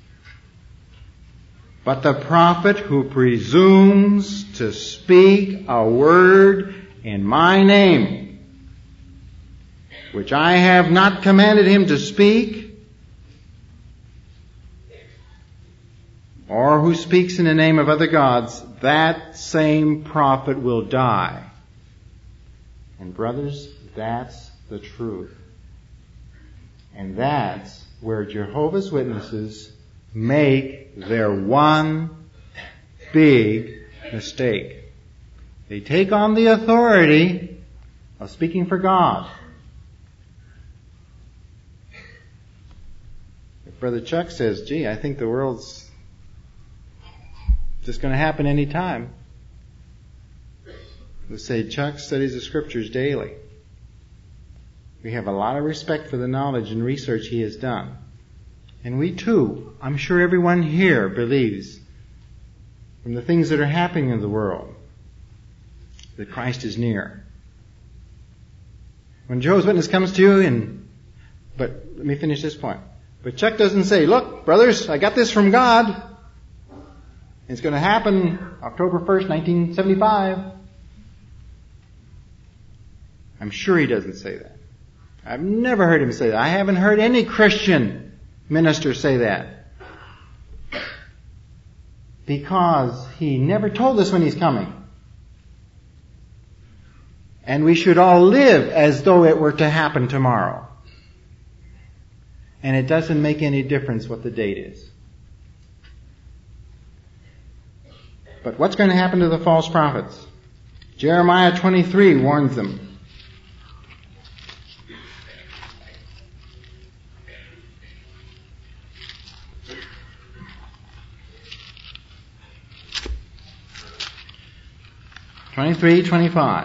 "But the prophet who presumes to speak a word in my name, which I have not commanded him to speak, or who speaks in the name of other gods, that same prophet will die." And brothers, that's the truth. And that's where Jehovah's Witnesses make their one big mistake. They take on the authority of speaking for God. If Brother Chuck says, "Gee, I think the world's just going to happen any time," we'll say, "Chuck studies the Scriptures daily." We have a lot of respect for the knowledge and research he has done. And we too, I'm sure everyone here believes, from the things that are happening in the world, that Christ is near. When Jehovah's Witness comes to you and, but let me finish this point. But Chuck doesn't say, look, brothers, I got this from God. It's going to happen October first, nineteen seventy-five. I'm sure he doesn't say that. I've never heard him say that. I haven't heard any Christian minister say that. Because he never told us when he's coming. And we should all live as though it were to happen tomorrow. And it doesn't make any difference what the date is. But what's going to happen to the false prophets? Jeremiah twenty-three warns them. twenty-three, twenty-five.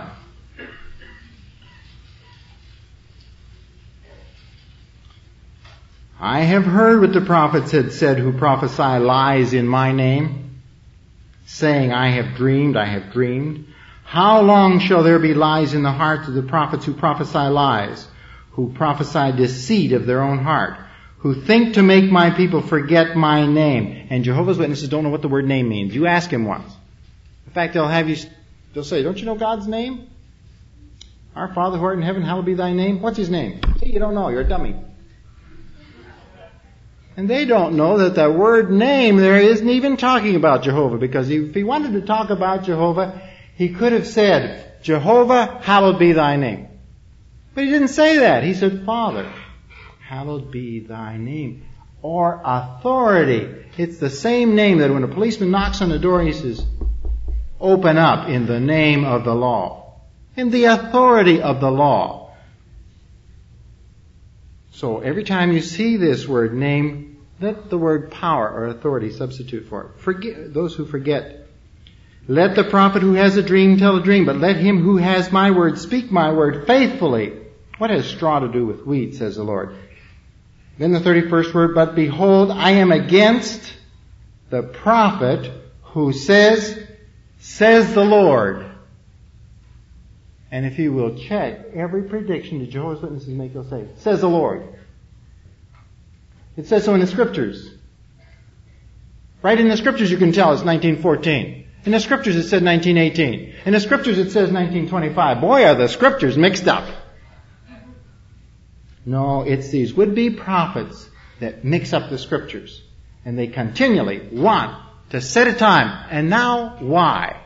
I have heard what the prophets had said who prophesy lies in my name, saying, I have dreamed, I have dreamed. How long shall there be lies in the hearts of the prophets who prophesy lies, who prophesy deceit of their own heart, who think to make my people forget my name? And Jehovah's Witnesses don't know what the word name means. You ask him once. In fact, they'll have you, they'll say, don't you know God's name? Our Father who art in heaven, hallowed be thy name. What's his name? See, you don't know. You're a dummy. And they don't know that the word name there isn't even talking about Jehovah, because if he wanted to talk about Jehovah, he could have said, Jehovah, hallowed be thy name. But he didn't say that. He said, Father, hallowed be thy name. Or authority. It's the same name that when a policeman knocks on the door and he says, open up in the name of the law. In the authority of the law. So every time you see this word name, let the word power or authority substitute for it. Forget those who forget. Let the prophet who has a dream tell a dream, but let him who has my word speak my word faithfully. What has straw to do with wheat, says the Lord. Then the thirty-first word, but behold, I am against the prophet who says, says the Lord. And if you will check every prediction that Jehovah's Witnesses make, they'll say, says the Lord. It says so in the Scriptures. Right in the Scriptures you can tell it's nineteen fourteen. In the Scriptures it said nineteen eighteen. In the Scriptures it says nineteen twenty-five. Boy, are the Scriptures mixed up. No, it's these would-be prophets that mix up the Scriptures. And they continually want to set a time. And now, why?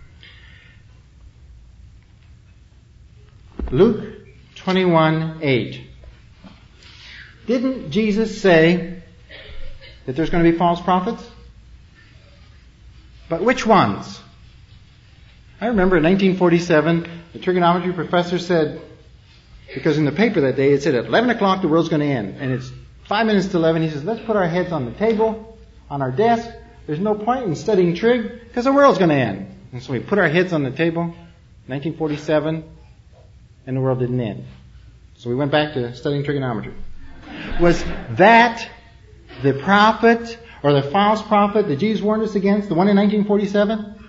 Luke twenty-one eight. Didn't Jesus say that there's going to be false prophets? But which ones? I remember in nineteen forty-seven, the trigonometry professor said, because in the paper that day it said at eleven o'clock the world's going to end. And it's five minutes to eleven. He says, let's put our heads on the table, on our desk. There's no point in studying trig because the world's going to end. And so we put our heads on the table, nineteen forty-seven. And the world didn't end. So we went back to studying trigonometry. Was that the prophet or the false prophet that Jesus warned us against, the one in nineteen forty-seven?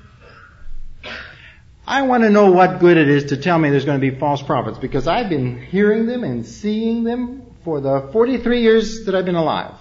I want to know what good it is to tell me there's going to be false prophets, because I've been hearing them and seeing them for the forty-three years that I've been alive.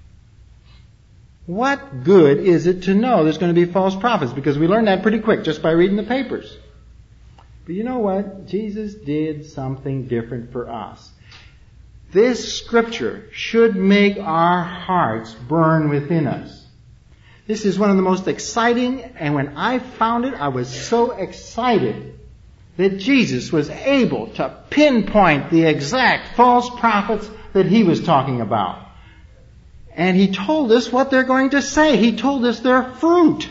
What good is it to know there's going to be false prophets? Because we learned that pretty quick just by reading the papers. But you know what? Jesus did something different for us. This Scripture should make our hearts burn within us. This is one of the most exciting, and when I found it, I was so excited that Jesus was able to pinpoint the exact false prophets that he was talking about. And he told us what they're going to say. He told us their fruit.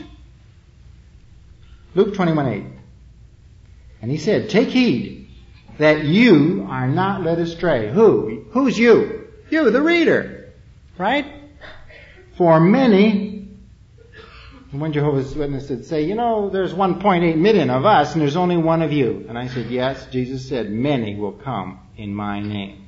Luke twenty-one eight. And he said, take heed that you are not led astray. Who? Who's you? You, the reader. Right? For many, when Jehovah's Witnesses say, you know, there's one point eight million of us and there's only one of you. And I said, yes, Jesus said, many will come in my name.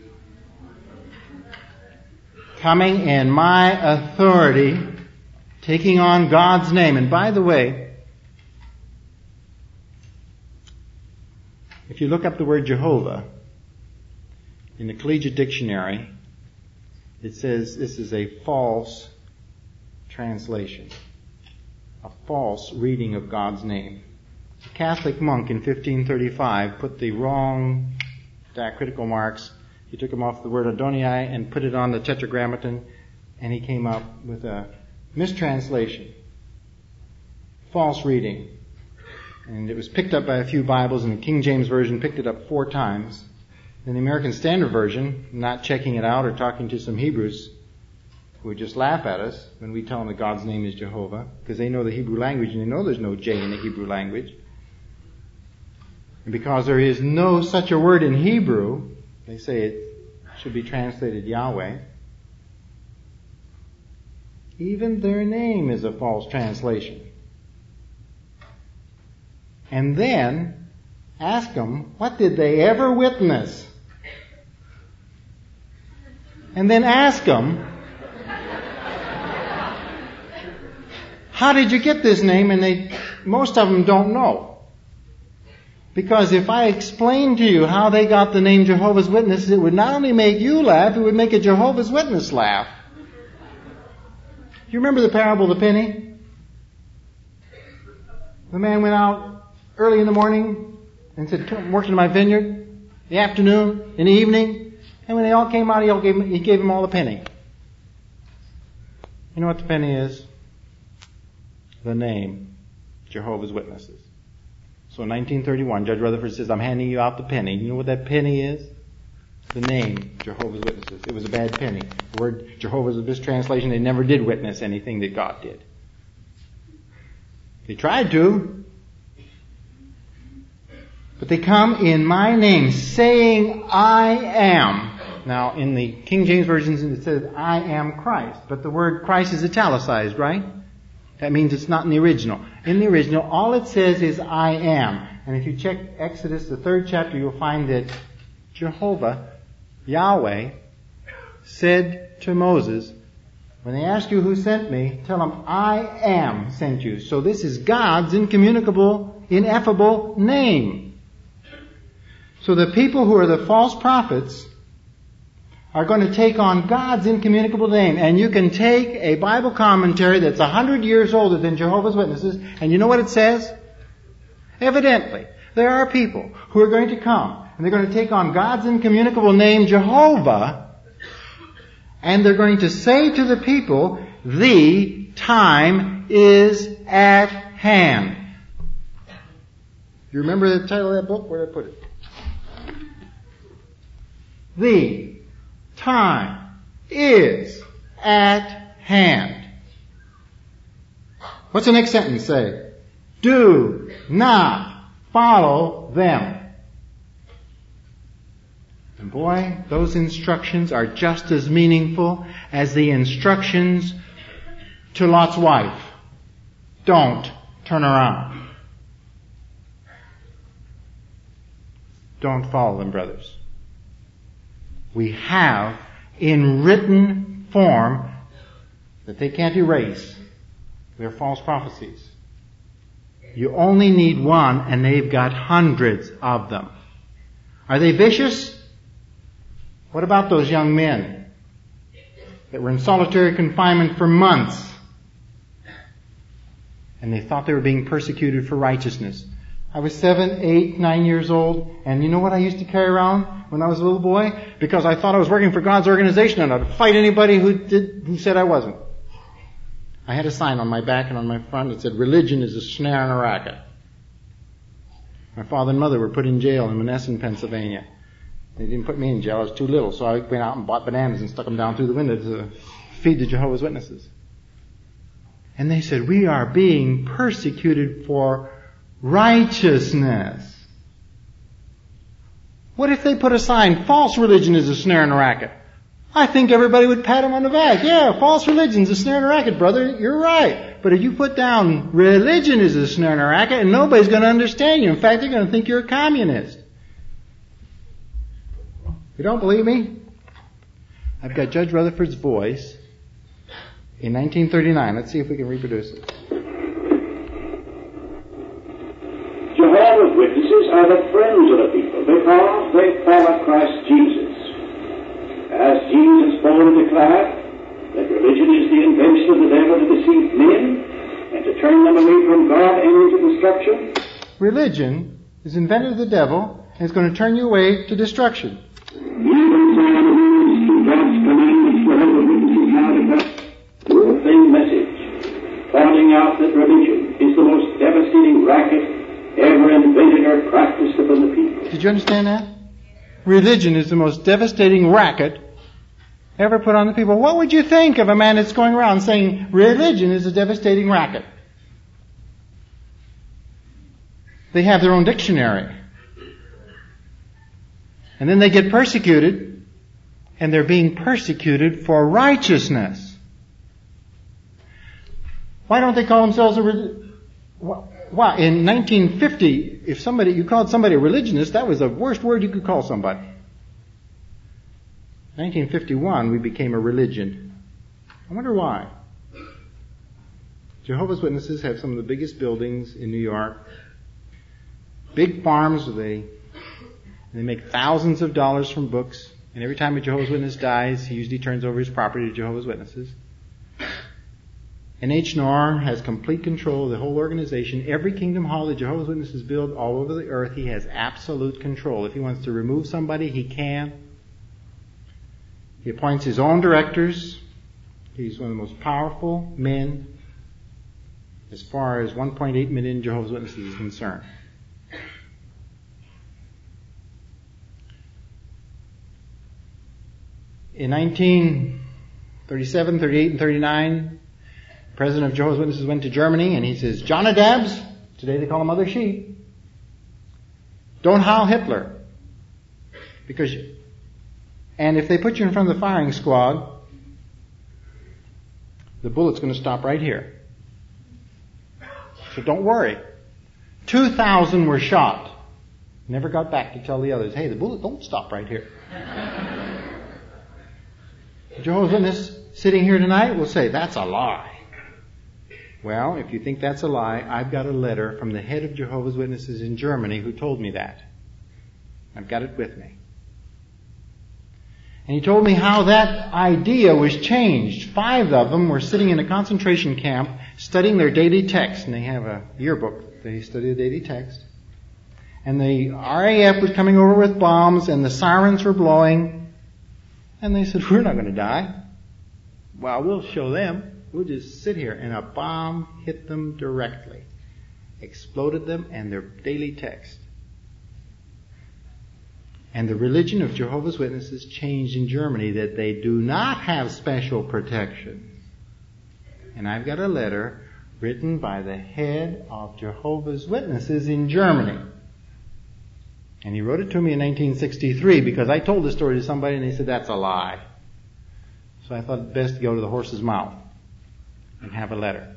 Coming in my authority, taking on God's name. And by the way, if you look up the word Jehovah, in the Collegiate Dictionary, it says this is a false translation, a false reading of God's name. A Catholic monk in fifteen thirty-five put the wrong diacritical marks. He took them off the word Adonai and put it on the Tetragrammaton, and he came up with a mistranslation, false reading. And it was picked up by a few Bibles, and the King James Version picked it up four times. Then the American Standard Version, not checking it out or talking to some Hebrews who would just laugh at us when we tell them that God's name is Jehovah, because they know the Hebrew language and they know there's no J in the Hebrew language. And because there is no such a word in Hebrew, they say it should be translated Yahweh. Even their name is a false translation. And then ask them, what did they ever witness? And then ask them, how did you get this name? And they, most of them don't know. Because if I explained to you how they got the name Jehovah's Witnesses, it would not only make you laugh, it would make a Jehovah's Witness laugh. You remember the parable of the penny? The man went out early in the morning and said, worked in my vineyard, in the afternoon, in the evening, and when they all came out, he, all gave, he gave them all a penny. You know what the penny is? The name, Jehovah's Witnesses. So in nineteen thirty-one, Judge Rutherford says, I'm handing you out the penny. You know what that penny is? The name, Jehovah's Witnesses. It was a bad penny. The word Jehovah's a mistranslation. They never did witness anything that God did. They tried to. But they come in my name, saying, I am. Now, in the King James Version, it says, I am Christ. But the word Christ is italicized, right? That means it's not in the original. In the original, all it says is, I am. And if you check Exodus, the third chapter, you'll find that Jehovah, Yahweh, said to Moses, when they ask you who sent me, tell them, I am sent you. So this is God's incommunicable, ineffable name. So the people who are the false prophets are going to take on God's incommunicable name. And you can take a Bible commentary that's a hundred years older than Jehovah's Witnesses, and you know what it says? Evidently, there are people who are going to come, and they're going to take on God's incommunicable name, Jehovah, and they're going to say to the people, the time is at hand. You remember the title of that book? Where did I put it? The time is at hand. What's the next sentence say? Do not follow them. And boy, those instructions are just as meaningful as the instructions to Lot's wife. Don't turn around. Don't follow them, brothers. We have in written form that they can't erase. They're false prophecies. You only need one, and they've got hundreds of them. Are they vicious? What about those young men that were in solitary confinement for months, and they thought they were being persecuted for righteousness? I was seven, eight, nine years old, and you know what I used to carry around when I was a little boy? Because I thought I was working for God's organization and I'd fight anybody who did, who said I wasn't. I had a sign on my back and on my front that said, religion is a snare and a racket. My father and mother were put in jail in Monessen, Pennsylvania. They didn't put me in jail, I was too little, so I went out and bought bananas and stuck them down through the window to feed the Jehovah's Witnesses. And they said, we are being persecuted for righteousness. What if they put a sign, false religion is a snare and a racket? I think everybody would pat them on the back. Yeah, false religion's a snare and a racket, brother. You're right. But if you put down religion is a snare and a racket, and nobody's going to understand you. In fact, they're going to think you're a communist. You don't believe me? I've got Judge Rutherford's voice in nineteen thirty-nine. Let's see if we can reproduce it.
Jehovah's Witnesses are the friends of the people because they follow Christ Jesus. will declare that religion is the invention of the devil to deceive men and to turn them away from God and into destruction.
Religion is invented of the devil and it's going to turn you away to destruction.
The same message, pointing out that religion is the most devastating racket ever invented or practiced upon the people.
Did you understand that? Religion is the most devastating racket ever put on the people. What would you think of a man that's going around saying religion is a devastating racket? They have their own dictionary. And then they get persecuted, and they're being persecuted for righteousness. Why don't they call themselves a religion? Why? In nineteen fifty, if somebody, you called somebody a religionist, that was the worst word you could call somebody. nineteen fifty-one, we became a religion. I wonder why. Jehovah's Witnesses have some of the biggest buildings in New York. Big farms, they, they make thousands of dollars from books. And every time a Jehovah's Witness dies, he usually turns over his property to Jehovah's Witnesses. And H N O R has complete control of the whole organization. Every Kingdom Hall that Jehovah's Witnesses build all over the earth, he has absolute control. If he wants to remove somebody, he can. He appoints his own directors. He's one of the most powerful men as far as one point eight million Jehovah's Witnesses is concerned. In nineteen thirty-seven, thirty-eight, and thirty-nine, the president of Jehovah's Witnesses went to Germany and he says, Jonadabs, today they call them other sheep, don't Heil Hitler. Because, and if they put you in front of the firing squad, the bullet's going to stop right here. So don't worry. Two thousand were shot. Never got back to tell the others, hey, the bullet don't stop right here. Jehovah's Witness sitting here tonight will say, that's a lie. Well, if you think that's a lie, I've got a letter from the head of Jehovah's Witnesses in Germany who told me that. I've got it with me. And he told me how that idea was changed. Five of them were sitting in a concentration camp studying their daily text. And they have a yearbook. They study the daily text. And the R A F was coming over with bombs and the sirens were blowing. And they said, we're not going to die. Well, we'll show them. We'll just sit here. And a bomb hit them directly. Exploded them and their daily text. And the religion of Jehovah's Witnesses changed in Germany that they do not have special protection. And I've got a letter written by the head of Jehovah's Witnesses in Germany. And he wrote it to me in nineteen sixty-three because I told the story to somebody and they said, that's a lie. So I thought it best to go to the horse's mouth and have a letter.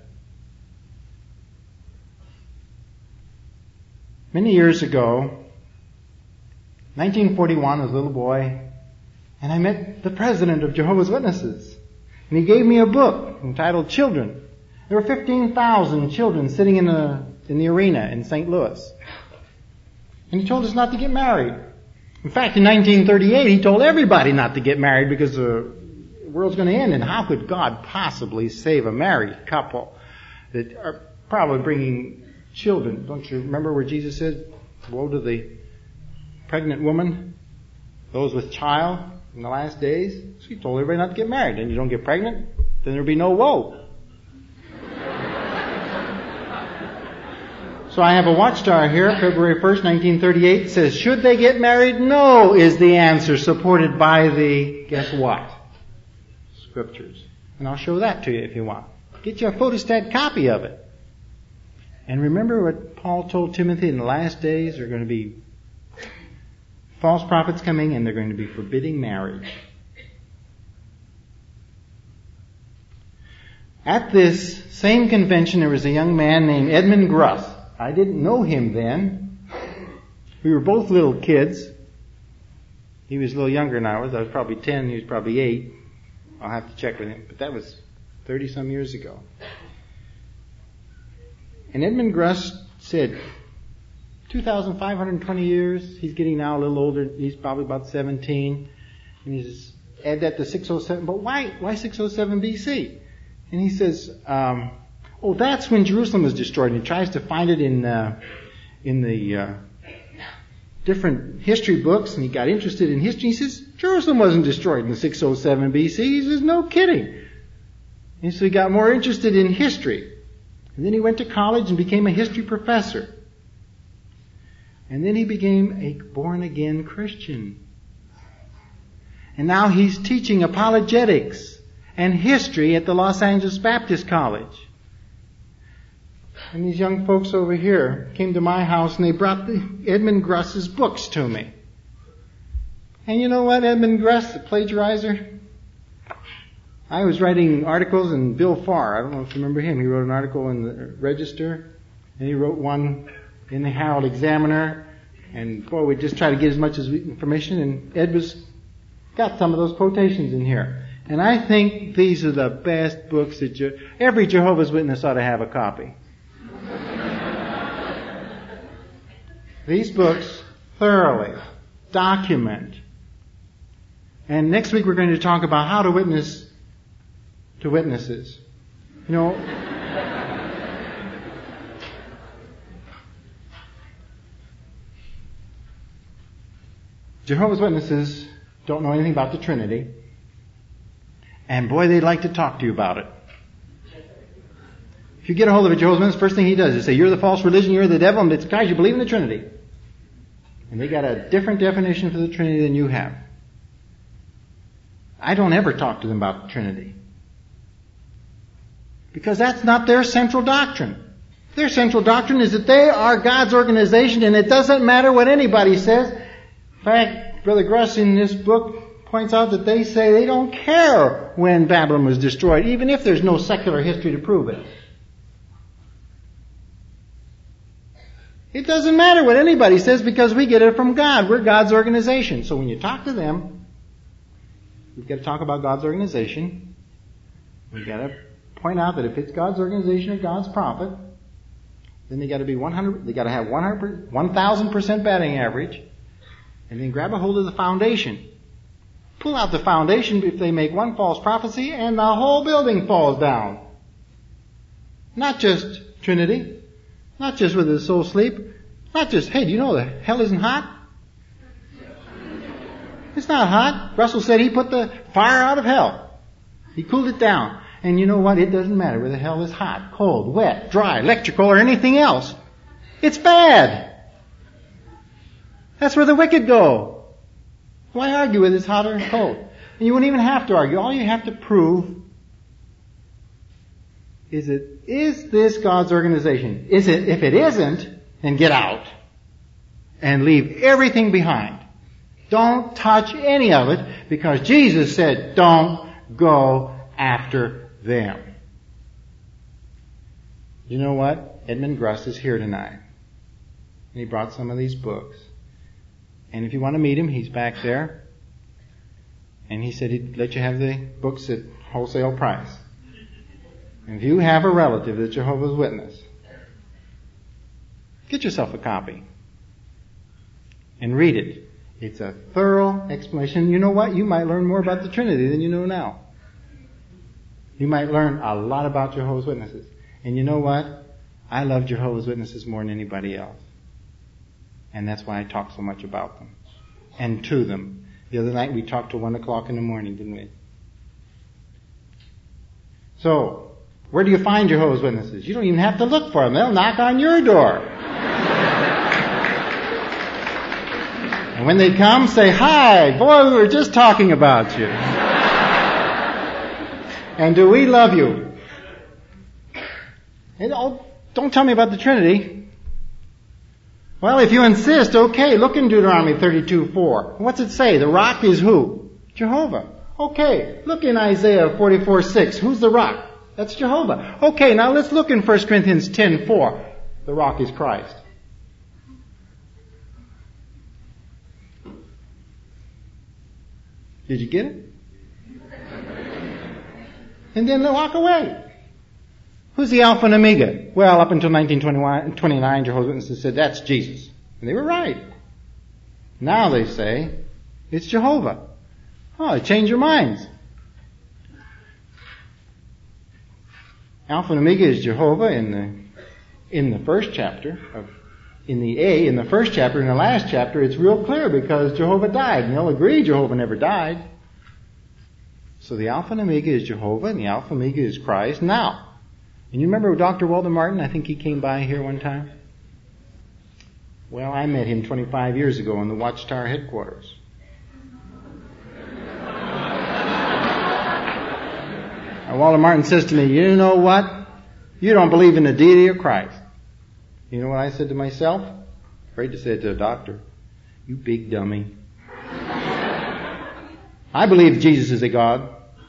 Many years ago, nineteen forty-one, I was a little boy, and I met the president of Jehovah's Witnesses. And he gave me a book entitled Children. There were fifteen thousand children sitting in the, in the arena in Saint Louis. And he told us not to get married. In fact, in nineteen thirty-eight, he told everybody not to get married because the world's going to end. And how could God possibly save a married couple that are probably bringing children? Don't you remember where Jesus said, woe to the pregnant woman, those with child in the last days? So he told everybody not to get married. And you don't get pregnant, then there'll be no woe. So I have a watchtower here, February first, nineteen thirty-eight, says, should they get married? No, is the answer, supported by the, guess what? Scriptures. And I'll show that to you if you want. Get you a photostat copy of it. And remember what Paul told Timothy, in the last days there are going to be false prophets coming and they're going to be forbidding marriage. At this same convention there was a young man named Edmund Gruss. I didn't know him then. We were both little kids. He was a little younger than I was. I was probably ten, he was probably eight. I'll have to check with him. But that was thirty some years ago. And Edmund Gruss said, two thousand five hundred twenty years, he's getting now a little older, he's probably about seventeen. And he says, add that to six oh seven. But why, why six oh seven B C? And he says, um, oh, that's when Jerusalem was destroyed. And he tries to find it in, uh, in the, uh, different history books, and he got interested in history. He says, Jerusalem wasn't destroyed in six oh seven B C. He says, no kidding. And so he got more interested in history. And then he went to college and became a history professor. And then he became a born-again Christian. And now he's teaching apologetics and history at the Los Angeles Baptist College. And these young folks over here came to my house and they brought the Edmund Gruss's books to me. And you know what, Edmund Gruss, the plagiarizer? I was writing articles, and Bill Farr, I don't know if you remember him, he wrote an article in the Register, and he wrote one in the Herald Examiner, and boy, we just try to get as much as we, information, and Ed was got some of those quotations in here. And I think these are the best books that you, every Jehovah's Witness ought to have a copy. These books thoroughly document. And next week we're going to talk about how to witness to witnesses. You know, Jehovah's Witnesses don't know anything about the Trinity. And boy, they'd like to talk to you about it. If you get a hold of a Jehovah's Witness, first thing he does is say, you're the false religion, you're the devil, and it's because you believe in the Trinity. And they got a different definition for the Trinity than you have. I don't ever talk to them about the Trinity. Because that's not their central doctrine. Their central doctrine is that they are God's organization, and it doesn't matter what anybody says. In fact, Brother Gruss in this book points out that they say they don't care when Babylon was destroyed, even if there's no secular history to prove it. It doesn't matter what anybody says because we get it from God. We're God's organization. So when you talk to them, we've got to talk about God's organization. We've got to point out that if it's God's organization or God's prophet, then they got to be one hundred, they got to have one hundred, one thousand percent batting average, and then grab a hold of the foundation. Pull out the foundation if they make one false prophecy and the whole building falls down. Not just Trinity. Not just with his soul sleep. Not just, hey, do you know the hell isn't hot? It's not hot. Russell said he put the fire out of hell. He cooled it down. And you know what? It doesn't matter whether hell is hot, cold, wet, dry, electrical, or anything else. It's bad. That's where the wicked go. Why argue with it's hot or cold? And you wouldn't even have to argue. All you have to prove is it, is this God's organization? Is it, if it isn't, then get out and leave everything behind. Don't touch any of it because Jesus said, don't go after them. You know what? Edmund Gruss is here tonight. And he brought some of these books. And if you want to meet him, he's back there. And he said he'd let you have the books at wholesale price. And if you have a relative that's Jehovah's Witness, get yourself a copy and read it. It's a thorough explanation. You know what? You might learn more about the Trinity than you know now. You might learn a lot about Jehovah's Witnesses. And you know what? I love Jehovah's Witnesses more than anybody else. And that's why I talk so much about them and to them. The other night we talked till one o'clock in the morning, didn't we? So, where do you find Jehovah's Witnesses? You don't even have to look for them. They'll knock on your door. And when they come, say, hi, boy, we were just talking about you. And do we love you? And, oh, don't tell me about the Trinity. Well, if you insist, okay, look in Deuteronomy thirty-two four. What's it say? The rock is who? Jehovah. Okay, look in Isaiah forty-four six. Who's the rock? That's Jehovah. Okay, now let's look in First Corinthians ten four. The rock is Christ. Did you get it? And then they walk away. Who's the Alpha and Omega? Well, up until nineteen twenty-nine, Jehovah's Witnesses said that's Jesus. And they were right. Now they say it's Jehovah. Oh, change your minds. Alpha and Omega is Jehovah in the in the first chapter of in the A, in the first chapter, in the last chapter, it's real clear because Jehovah died. And they'll agree Jehovah never died. So the Alpha and Omega is Jehovah, and the Alpha and Omega is Christ now. And you remember Doctor Walter Martin? I think he came by here one time. Well, I met him twenty-five years ago in the Watchtower headquarters. And Walter Martin says to me, you know what? You don't believe in the deity of Christ. You know what I said to myself? Afraid to say it to a doctor. You big dummy. I believe Jesus is a God.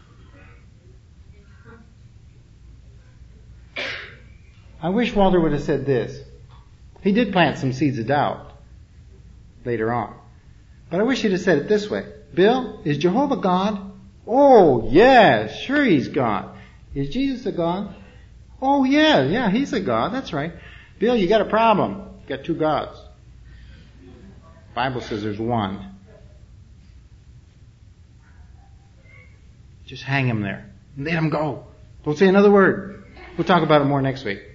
I wish Walter would have said this. He did plant some seeds of doubt later on. But I wish he'd have said it this way. Bill, is Jehovah God? Oh, yeah, sure he's God. Is Jesus a God? Oh, yeah, yeah, he's a God. That's right. Bill, you got a problem. You got two gods. The Bible says there's one. Just hang him there. And let him go. Don't say another word. We'll talk about it more next week.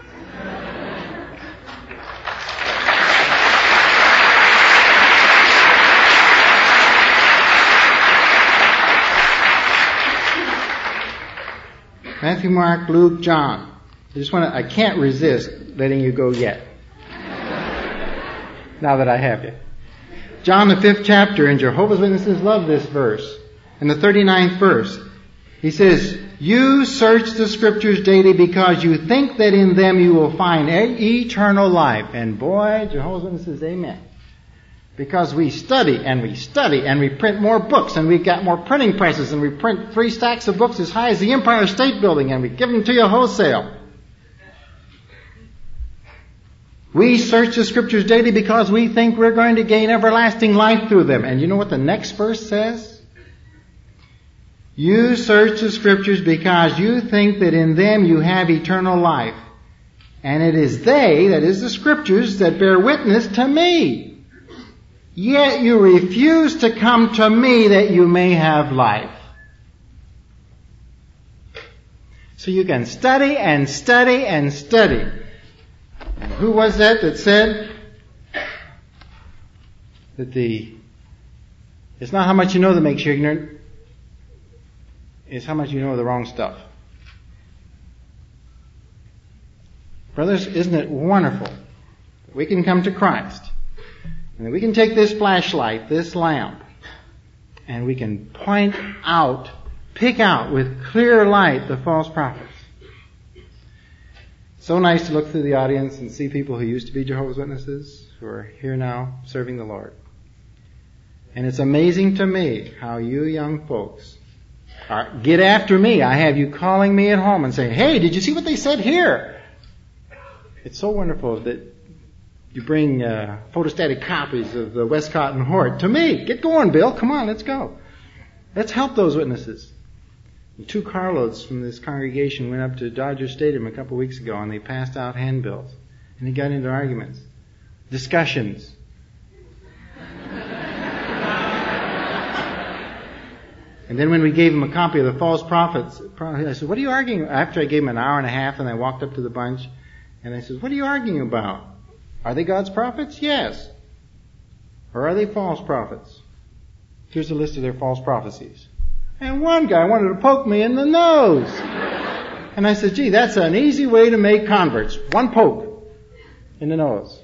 Matthew, Mark, Luke, John. I just want to, I can't resist letting you go yet. Now that I have you. John, the fifth chapter, and Jehovah's Witnesses love this verse. In the thirty-ninth verse, he says, you search the scriptures daily because you think that in them you will find eternal life. And boy, Jehovah's Witnesses, amen. Because we study and we study and we print more books and we've got more printing presses and we print three stacks of books as high as the Empire State Building and we give them to you wholesale. We search the scriptures daily because we think we're going to gain everlasting life through them. And you know what the next verse says? You search the scriptures because you think that in them you have eternal life. And it is they, that is the scriptures, that bear witness to me. Yet you refuse to come to me that you may have life. So you can study and study and study. And who was that that said that the, it's not how much you know that makes you ignorant, it's how much you know the wrong stuff. Brothers, isn't it wonderful that we can come to Christ and that we can take this flashlight, this lamp, and we can point out, pick out with clear light the false prophets. So nice to look through the audience and see people who used to be Jehovah's Witnesses who are here now serving the Lord. And it's amazing to me how you young folks are, get after me. I have you calling me at home and saying, hey, did you see what they said here? It's so wonderful that you bring uh, photostatic copies of the Westcott and Hort to me. Get going, Bill. Come on, let's go. Let's help those witnesses. And two carloads from this congregation went up to Dodger Stadium a couple of weeks ago and they passed out handbills. And they got into arguments, discussions. And then when we gave them a copy of the false prophets, I said, what are you arguing? After I gave them an hour and a half and I walked up to the bunch and I said, what are you arguing about? Are they God's prophets? Yes. Or are they false prophets? Here's a list of their false prophecies. And one guy wanted to poke me in the nose. And I said, gee, that's an easy way to make converts. One poke in the nose.